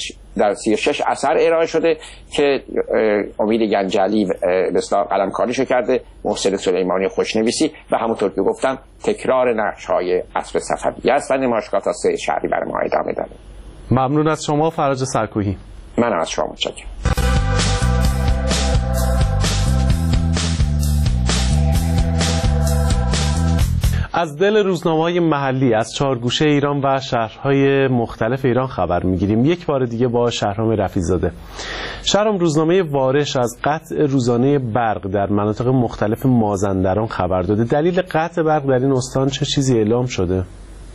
در سی و شش اثر ارائه شده که امید گنجلی به اصطلاح قلمکاریشو کرده، محسن سلیمانی خوشنویسی و همونطور که گفتم تکرار نقش‌های عصر صفویه است و نمایشگاه تا سه شهریور ماه ادامه داره. ممنون از شما فرج سرکویی. من از شما متشکرم. از دل روزنامه‌های محلی از چهار گوشه ایران و شهرهای مختلف ایران خبر می‌گیریم. یک بار دیگه با شهرام رفیع‌زاده. شهرام، روزنامه وارش از قطع روزانه برق در مناطق مختلف مازندران خبر داده. دلیل قطع برق در این استان چه چیزی اعلام شده؟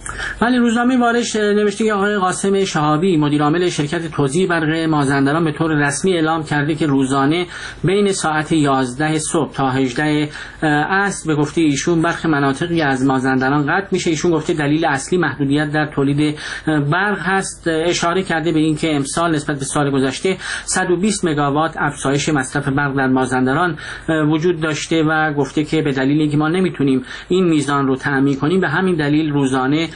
ولی روزنامه وارش نوشته که آقای قاسم شهابی مدیر عامل شرکت توزیع برق مازندران به طور رسمی اعلام کرده که روزانه بین ساعت یازده صبح تا هجده عصر به گفته ایشون برق مناطقی از مازندران قطع میشه. ایشون گفته دلیل اصلی محدودیت در تولید برق هست. اشاره کرده به اینکه امسال نسبت به سال گذشته صد و بیست مگاوات افزایش مصرف برق در مازندران وجود داشته و گفته که به دلیل اینکه ما نمیتونیم این میزان رو تأمین کنیم به همین دلیل روزانه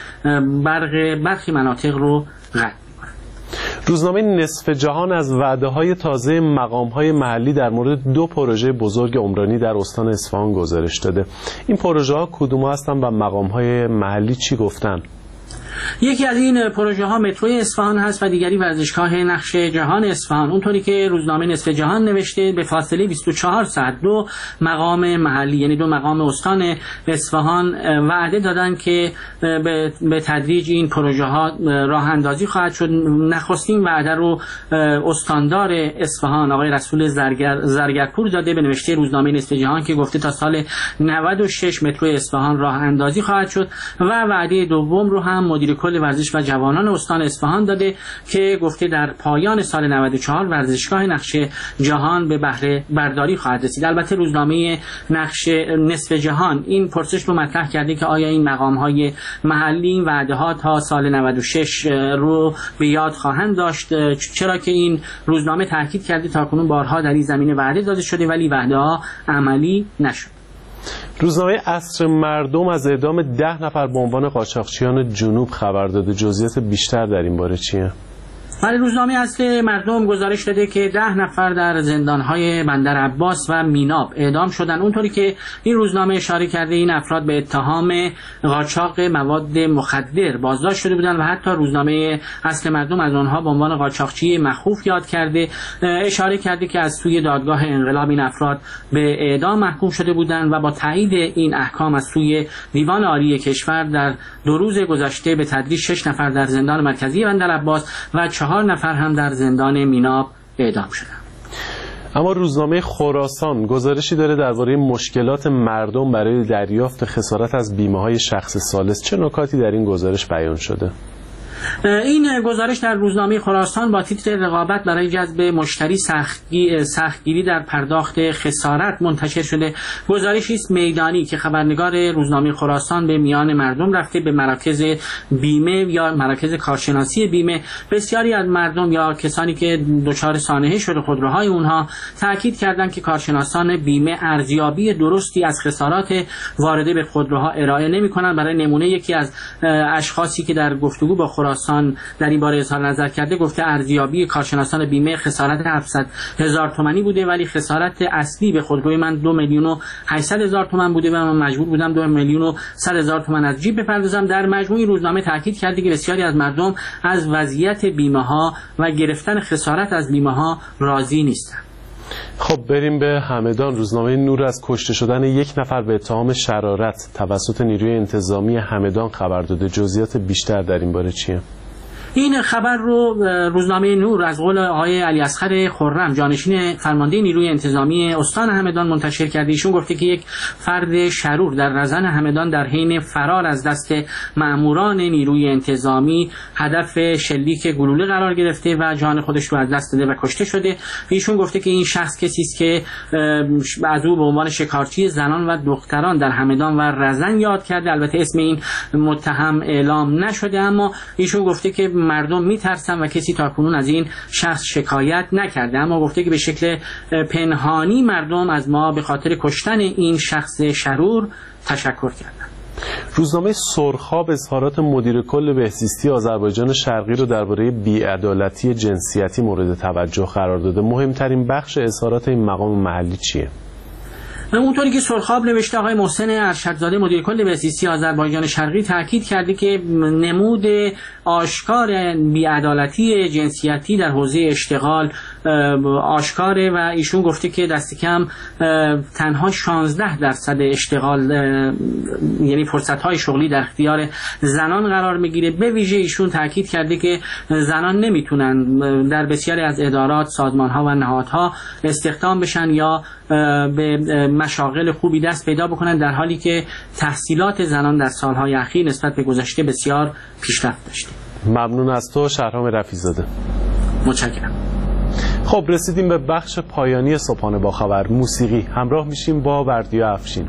برق برخی مناطق رو قطع می‌کنه. روزنامه نصف جهان از وعده‌های تازه مقام‌های محلی در مورد دو پروژه بزرگ عمرانی در استان اصفهان گزارش داده. این پروژه‌ها کدوم هستن و مقام‌های محلی چی گفتن؟ یکی از این پروژه ها متروی اصفهان هست و دیگری ورزشگاه نقش جهان اصفهان. اونطوری که روزنامه نصف جهان نوشته به فاصله بیست و چهار ساعت دو مقام محلی یعنی دو مقام استان اصفهان وعده دادن که به تدریج این پروژه ها راه اندازی خواهد شد. نخستین وعده رو استاندار اصفهان آقای رسول زرگر زرگرپور داده به نوشته روزنامه نصف جهان که گفته تا سال نود و شش متروی اصفهان راه اندازی خواهد شد و وعده دوم رو هم مدیر کل ورزش و جوانان استان اصفهان داده که گفته در پایان سال نود و چهار ورزشگاه نقش جهان به بهره برداری خواهد رسید. البته روزنامه نقش نصف جهان این پرسش رو مطرح کرده که آیا این مقام‌های محلی این وعده‌ها تا سال نود و شش رو به یاد خواهند داشت، چرا که این روزنامه تاکید کرده تاکنون بارها در این زمینه وعده داده شده ولی وعده‌ها عملی نشد. روزنامه عصر مردم از اعدام ده نفر به عنوان قاچاقچیان جنوب خبر داده. جزئیات بیشتر در این باره چیه؟ ولی روزنامه عصر مردم گزارش داده که ده نفر در زندان‌های بندر عباس و میناب اعدام شدن. اونطوری که این روزنامه اشاره کرده این افراد به اتهام قاچاق مواد مخدر بازداشت شده بودند و حتی روزنامه عصر مردم از آنها به عنوان قاچاقچی مخوف یاد کرده. اشاره کرده که از سوی دادگاه انقلاب این افراد به اعدام محکوم شده بودند و با تایید این احکام از سوی دیوان عالی کشور در دو روز گذشته به تدریج شش نفر در زندان مرکزی بندر عباس و چهار نفر هم در زندان میناب اعدام شدند. اما روزنامه خراسان گزارشی داره درباره مشکلات مردم برای دریافت خسارت از بیمه‌های شخص ثالث. چه نکاتی در این گزارش بیان شده؟ این گزارش در روزنامه خراسان با تیتر رقابت برای جذب مشتری سختگیری در پرداخت خسارت منتشر شده. گزارشی است میدانی که خبرنگار روزنامه خراسان به میان مردم رفته، به مراکز بیمه یا مراکز کارشناسی بیمه. بسیاری از مردم یا کسانی که دچار سانحه شده خودروهای اونها تاکید کردند که کارشناسان بیمه ارزیابی درستی از خسارات وارده به خودروها ارائه نمی‌کنند. برای نمونه یکی از اشخاصی که در گفتگو با خراسان در این باره اظهار نظر کرده گفته ارزیابی کارشناسان بیمه خسارت هفتصد هزار تومانی بوده، ولی خسارت اصلی به خودروی من دو میلیون و هشتصد هزار تومان بوده و من مجبور بودم دو میلیون و صد هزار تومان از جیب بپردازم. در مجموع روزنامه تاکید کرده که بسیاری از مردم از وضعیت بیمه ها و گرفتن خسارت از بیمه ها راضی نیستند. خب بریم به همدان. روزنامه نور از کشته شدن یک نفر به اتهام شرارت توسط نیروی انتظامی همدان خبر داده. جزئیات بیشتر در این باره چیه؟ این خبر رو روزنامه نور از قول آقای علی اصغر خرم، جانشین فرمانده نیروی انتظامی استان همدان منتشر کرده. ایشون گفته که یک فرد شرور در رزن همدان در حین فرار از دست ماموران نیروی انتظامی هدف شلیک گلوله قرار گرفته و جان خودش رو از دست داده و کشته شده. ایشون گفته که این شخص کسی است که از او به عنوان شکارچی زنان و دختران در همدان و رزن یاد کرده. البته اسم این متهم اعلام نشده، اما ایشون گفته که مردم میترسن و کسی تاکنون از این شخص شکایت نکرده، اما گفته که به شکل پنهانی مردم از ما به خاطر کشتن این شخص شرور تشکر کردن. روزنامه سرخاب اظهارات مدیر کل بهزیستی آذربایجان شرقی رو درباره بی‌عدالتی جنسیتی مورد توجه قرار داده. مهمترین بخش اظهارات این مقام محلی چیه؟ اونطوری که سرخاب نوشته، آقای محسن ارشدزاده مدیر کل بهزیستی آذربایجان شرقی تاکید کرده که نمود آشکار بی‌عدالتی جنسیتی در حوزه اشتغال آشکاره و ایشون گفته که دست کم تنها شانزده درصد اشتغال یعنی فرصت‌های شغلی در اختیار زنان قرار میگیره. به ویژه ایشون تاکید کرده که زنان نمیتونن در بسیاری از ادارات، سازمان‌ها و نهادها استخدام بشن یا به مشاغل خوبی دست پیدا بکنن، در حالی که تحصیلات زنان در سالهای اخیر نسبت به گذشته بسیار پیشرفت داشته. ممنون از تو شهرام رفیع‌زاده. متشکرم. خب رسیدیم به بخش پایانی صبحانه با خبر. موسیقی همراه میشیم با بردیا افشین.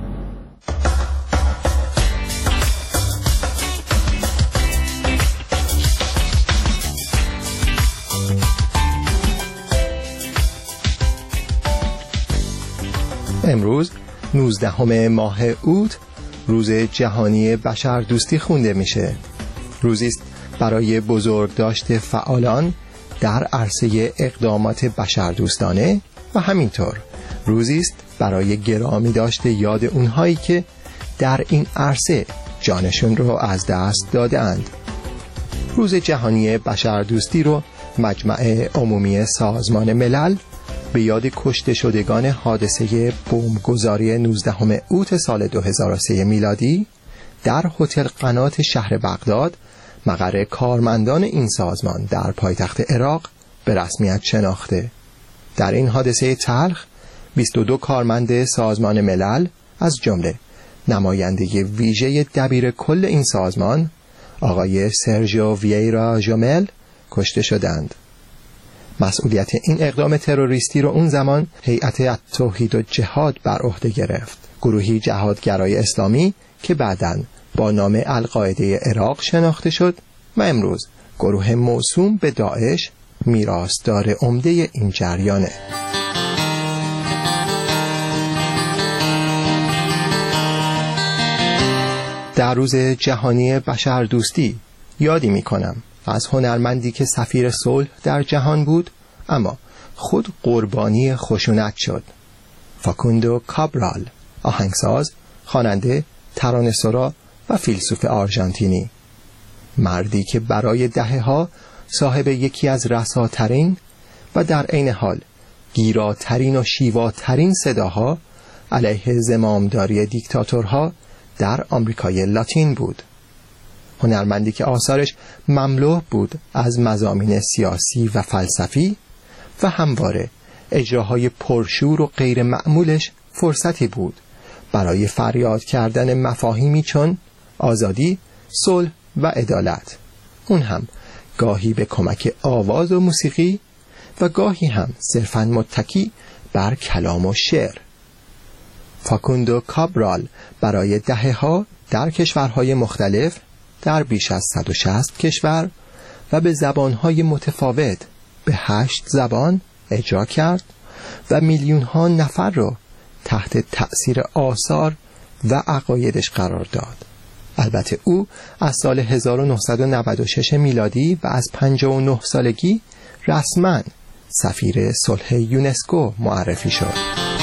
امروز نوزدهم ماه اوت روز جهانی بشردوستی خونده میشه. روزی است برای بزرگداشت فعالان در عرصه اقدامات بشردوستانه و همینطور روزی است برای گرامی داشت یاد اونهایی که در این عرصه جانشون رو از دست دادند. روز جهانی بشردوستی رو مجمع عمومی سازمان ملل به یاد کشته شدگان حادثه بمبگذاری نوزدهم اوت سال دو هزار و سه میلادی در هتل قنات شهر بغداد، مقر کارمندان این سازمان در پایتخت عراق، به رسمیت شناخته. در این حادثه تلخ بیست و دو کارمند سازمان ملل از جمله نماینده ویژه دبیر کل این سازمان آقای سرژیو وییرا ژومل کشته شدند. مسئولیت این اقدام تروریستی رو اون زمان هیئت توحید و جهاد بر عهده گرفت، گروهی جهادگرای اسلامی که بعداً با نام القاعده عراق شناخته شد و امروز گروه موسوم به داعش میراثدار عمده این جریانه. در روز جهانی بشردوستی یادی میکنم از هنرمندی که سفیر صلح در جهان بود اما خود قربانی خشونت شد. فاکوندو کابرال، آهنگساز، خواننده، ترانه‌سرا و فیلسوف آرژانتینی، مردی که برای دهه‌ها صاحب یکی از رساترین و در عین حال گیراترین و شیواترین صداها علیه زمامداری دیکتاتورها در آمریکای لاتین بود. هنرمندی که آثارش مملو بود از مضامین سیاسی و فلسفی و همواره اجراهای پرشور و غیر معمولش فرصتی بود برای فریاد کردن مفاهیمی چون آزادی، صلح و عدالت، اون هم گاهی به کمک آواز و موسیقی و گاهی هم صرفاً متکی بر کلام و شعر. فاکوندو کابرال برای دهه‌ها در کشورهای مختلف در بیش از صد و شصت کشور و به زبانهای متفاوت به هشت زبان اجرا کرد و میلیون‌ها نفر رو تحت تأثیر آثار و عقایدش قرار داد. البته او از سال هزار و نهصد و نود و شش میلادی و از پنجاه و نه سالگی رسماً سفیر صلح یونسکو معرفی شد.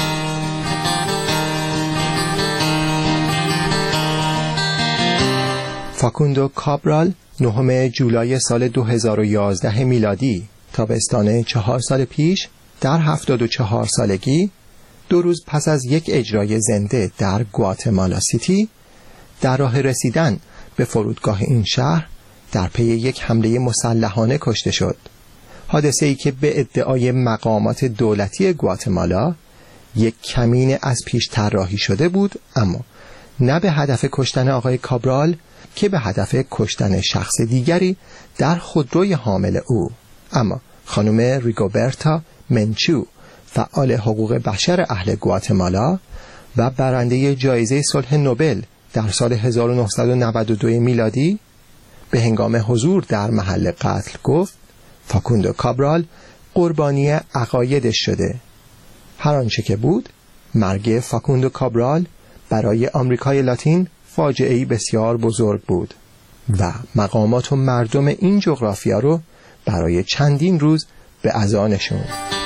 فاکوندو کابرال نهم جولای سال دو هزار و یازده میلادی تابستان چهار سال پیش در هفتاد و چهار سالگی دو روز پس از یک اجرای زنده در گواتمالا سیتی در راه رسیدن به فرودگاه این شهر در پی یک حمله مسلحانه کشته شد. حادثه‌ای که به ادعای مقامات دولتی گواتمالا یک کمین از پیش طراحی شده بود، اما نه به هدف کشتن آقای کابرال که به هدف کشتن شخص دیگری در خودروی حامل او. اما خانم ریگوبرتا منچو، فعال حقوق بشر اهل گواتمالا و برنده جایزه صلح نوبل در سال هزار و نهصد و نود و دو میلادی، به هنگام حضور در محل قتل گفت فاکوندو کابرال قربانی عقایدش شده. هر آنچه که بود، مرگ فاکوندو کابرال برای آمریکای لاتین فاجعه‌ای بسیار بزرگ بود و مقامات و مردم این جغرافیا رو برای چندین روز به عزا نشوند.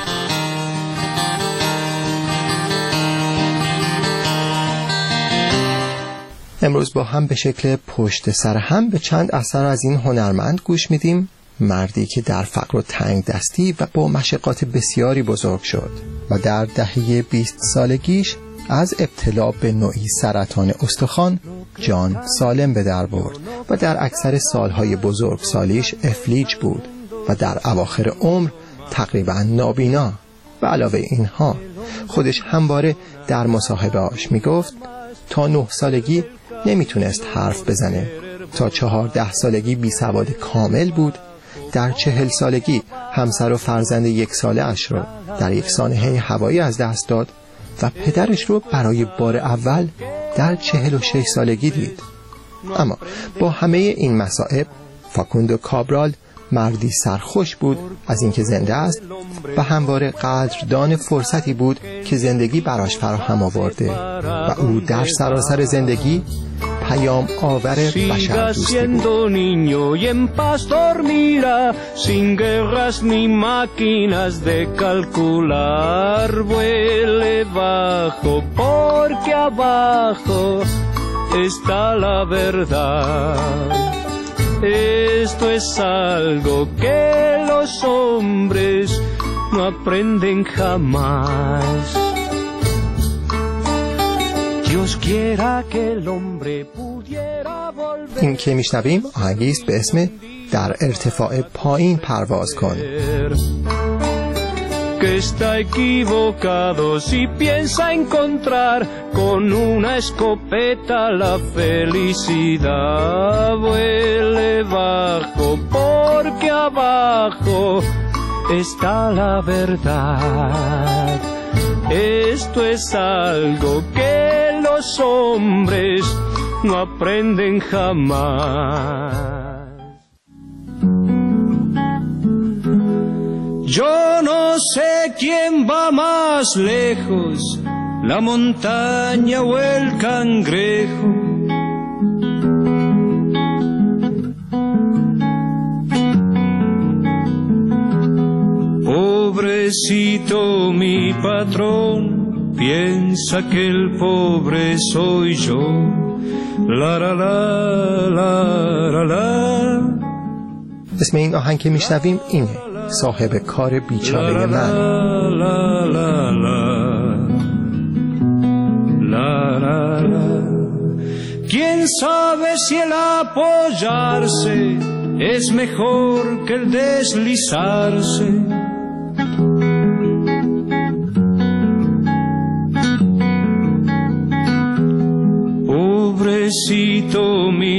امروز با هم به شکل پشت سر هم به چند اثر از این هنرمند گوش میدیم. مردی که در فقر و تنگ دستی و با مشقات بسیاری بزرگ شد و در دهه بیست سالگیش از ابتلا به نوعی سرطان استخوان جان سالم به در برد و در اکثر سالهای بزرگ سالیش افلیج بود و در اواخر عمر تقریبا نابینا. و علاوه اینها خودش همواره در مصاحبه‌اش میگفت تا نه سالگی نمیتونست حرف بزنه، تا چهارده سالگی بی سواد کامل بود، در چهل سالگی همسر و فرزند یک ساله اش رو در یک سانحه هوایی از دست داد و پدرش رو برای بار اول در چهل و شش سالگی دید. اما با همه این مصائب فاکوندو کابرال مردی سرخوش بود از اینکه زنده است و همواره قدردان فرصتی بود که زندگی براش فراهم آورده و او در سراسر زندگی پیام آور بشردوستی بود. Esto es algo que los hombres no aprenden jamás. Dios quiera que el hombre pudiera volver. این که میشنویم آهنگی است به اسم در ارتفاع پایین پرواز کن. Que está equivocado si piensa encontrar con una escopeta la felicidad. Vuele bajo porque abajo está la verdad. Esto es algo que los hombres no aprenden jamás. Yo no sé quién va más lejos, la montaña o el cangrejo. Pobrecito mi patrón, piensa que el pobre soy yo. La la la la la la. اسم این آهنگ که میشنویم اینه، صاحب کار بیچاره من. ¿Quién sabe si el apoyarse es mejor que el deslizarse?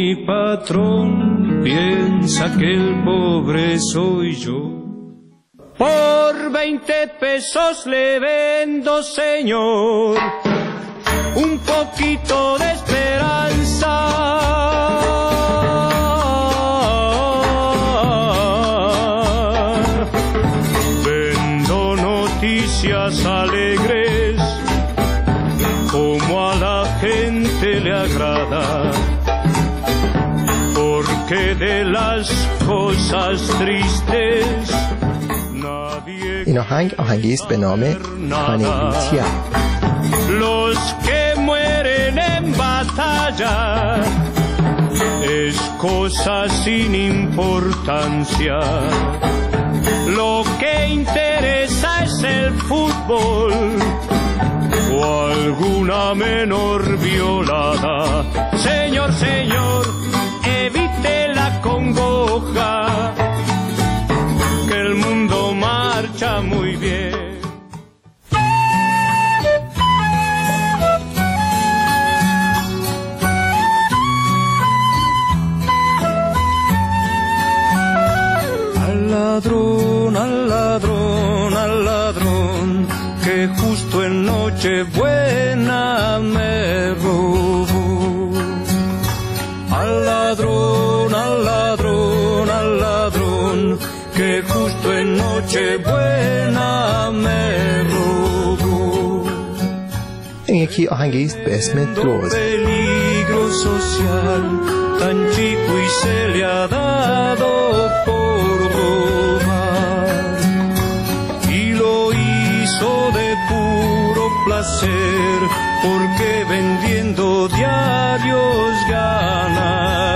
mi patrón piensa que el pobre soy yo. Por veinte pesos le vendo, señor, un poquito de esperanza. Vendo noticias alegres, como a la gente le agrada, porque de las cosas tristes این آهنگ آهنگی است به نام هانلیتیا. Los que mueren en batalla es cosa sin importancia. Lo que interesa es el fútbol o alguna menor violada. Señor, señor, evite la congoja, que el mundo marcha muy bien. Al ladrón, al ladrón, al ladrón, que justo en Nochebuena me robó. Al ladrón, al ladrón, al ladrón, que justo en Nochebuena me robó. این یکی آهنگی است به اسم دوز. Peligro social tan chico y se le ha dado por robar, y lo hizo de puro placer, porque vendiendo diarios gana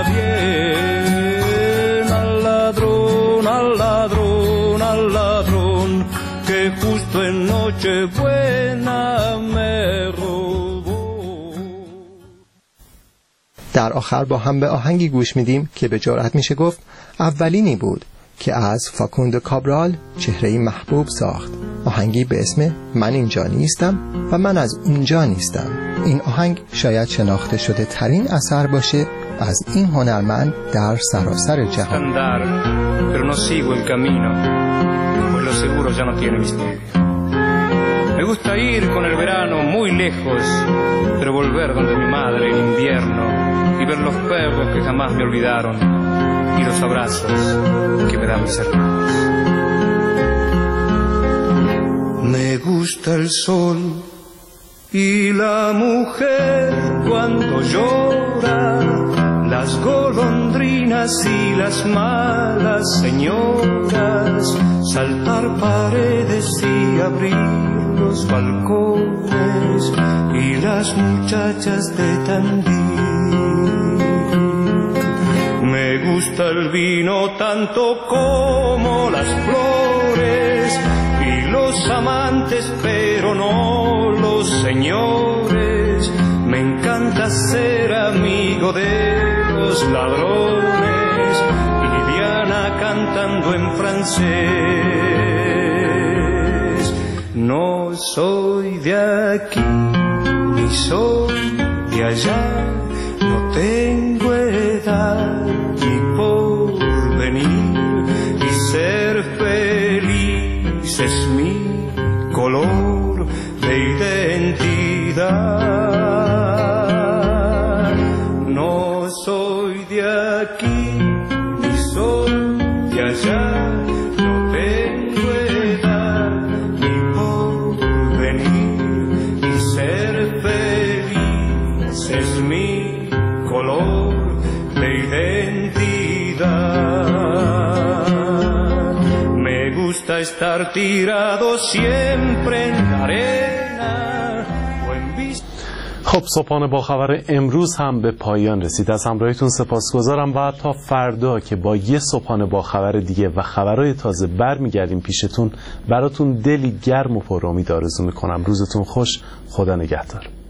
bien. Al ladrón, al ladrón, al ladrón, que justo en Nochebuena me robó. در آخر با هم به آهنگی گوش میدیم که به جرئت میشه گفت اولینی بود که از فاکوندو کابرال چهره‌ای محبوب ساخت. آهنگی به اسم من اینجا نیستم و من از اونجا نیستم. این آهنگ شاید شناخته شده ترین اثر باشه از این هنرمند در سراسر جهان. Pero no sigo el camino, pues lo seguro ya no tiene misterio. Me gusta ir con el verano muy lejos, pero volver donde mi madre en invierno y ver los perros que jamás me olvidaron y los abrazos que me dan mis hermanos. Me gusta el sol y la mujer cuando llora, las golondrinas y las malas señoras, saltar paredes y abrir los balcones y las muchachas de Tandil. Me gusta el vino tanto como las flores y los amantes, pero no los señores. Me encanta ser amigo de los ladrones y Diana cantando en francés. No soy de aquí ni soy de allá, no tengo edad ni porvenir, y ser feliz es mi color de identidad. No soy de aquí ni soy de allá, no tengo edad ni porvenir, y ser feliz es mi color de identidad. Me gusta estar tirado siempre en la arena o en vista. خب صبحانه با خبر امروز هم به پایان رسید. از همراهیتون سپاسگزارم و تا فردا که با یه صبحانه با خبر دیگه و خبرهای تازه برمیگردیم پیشتون. براتون دلی گرم و پر امید آرزو میکنم. روزتون خوش. خدا نگهدار.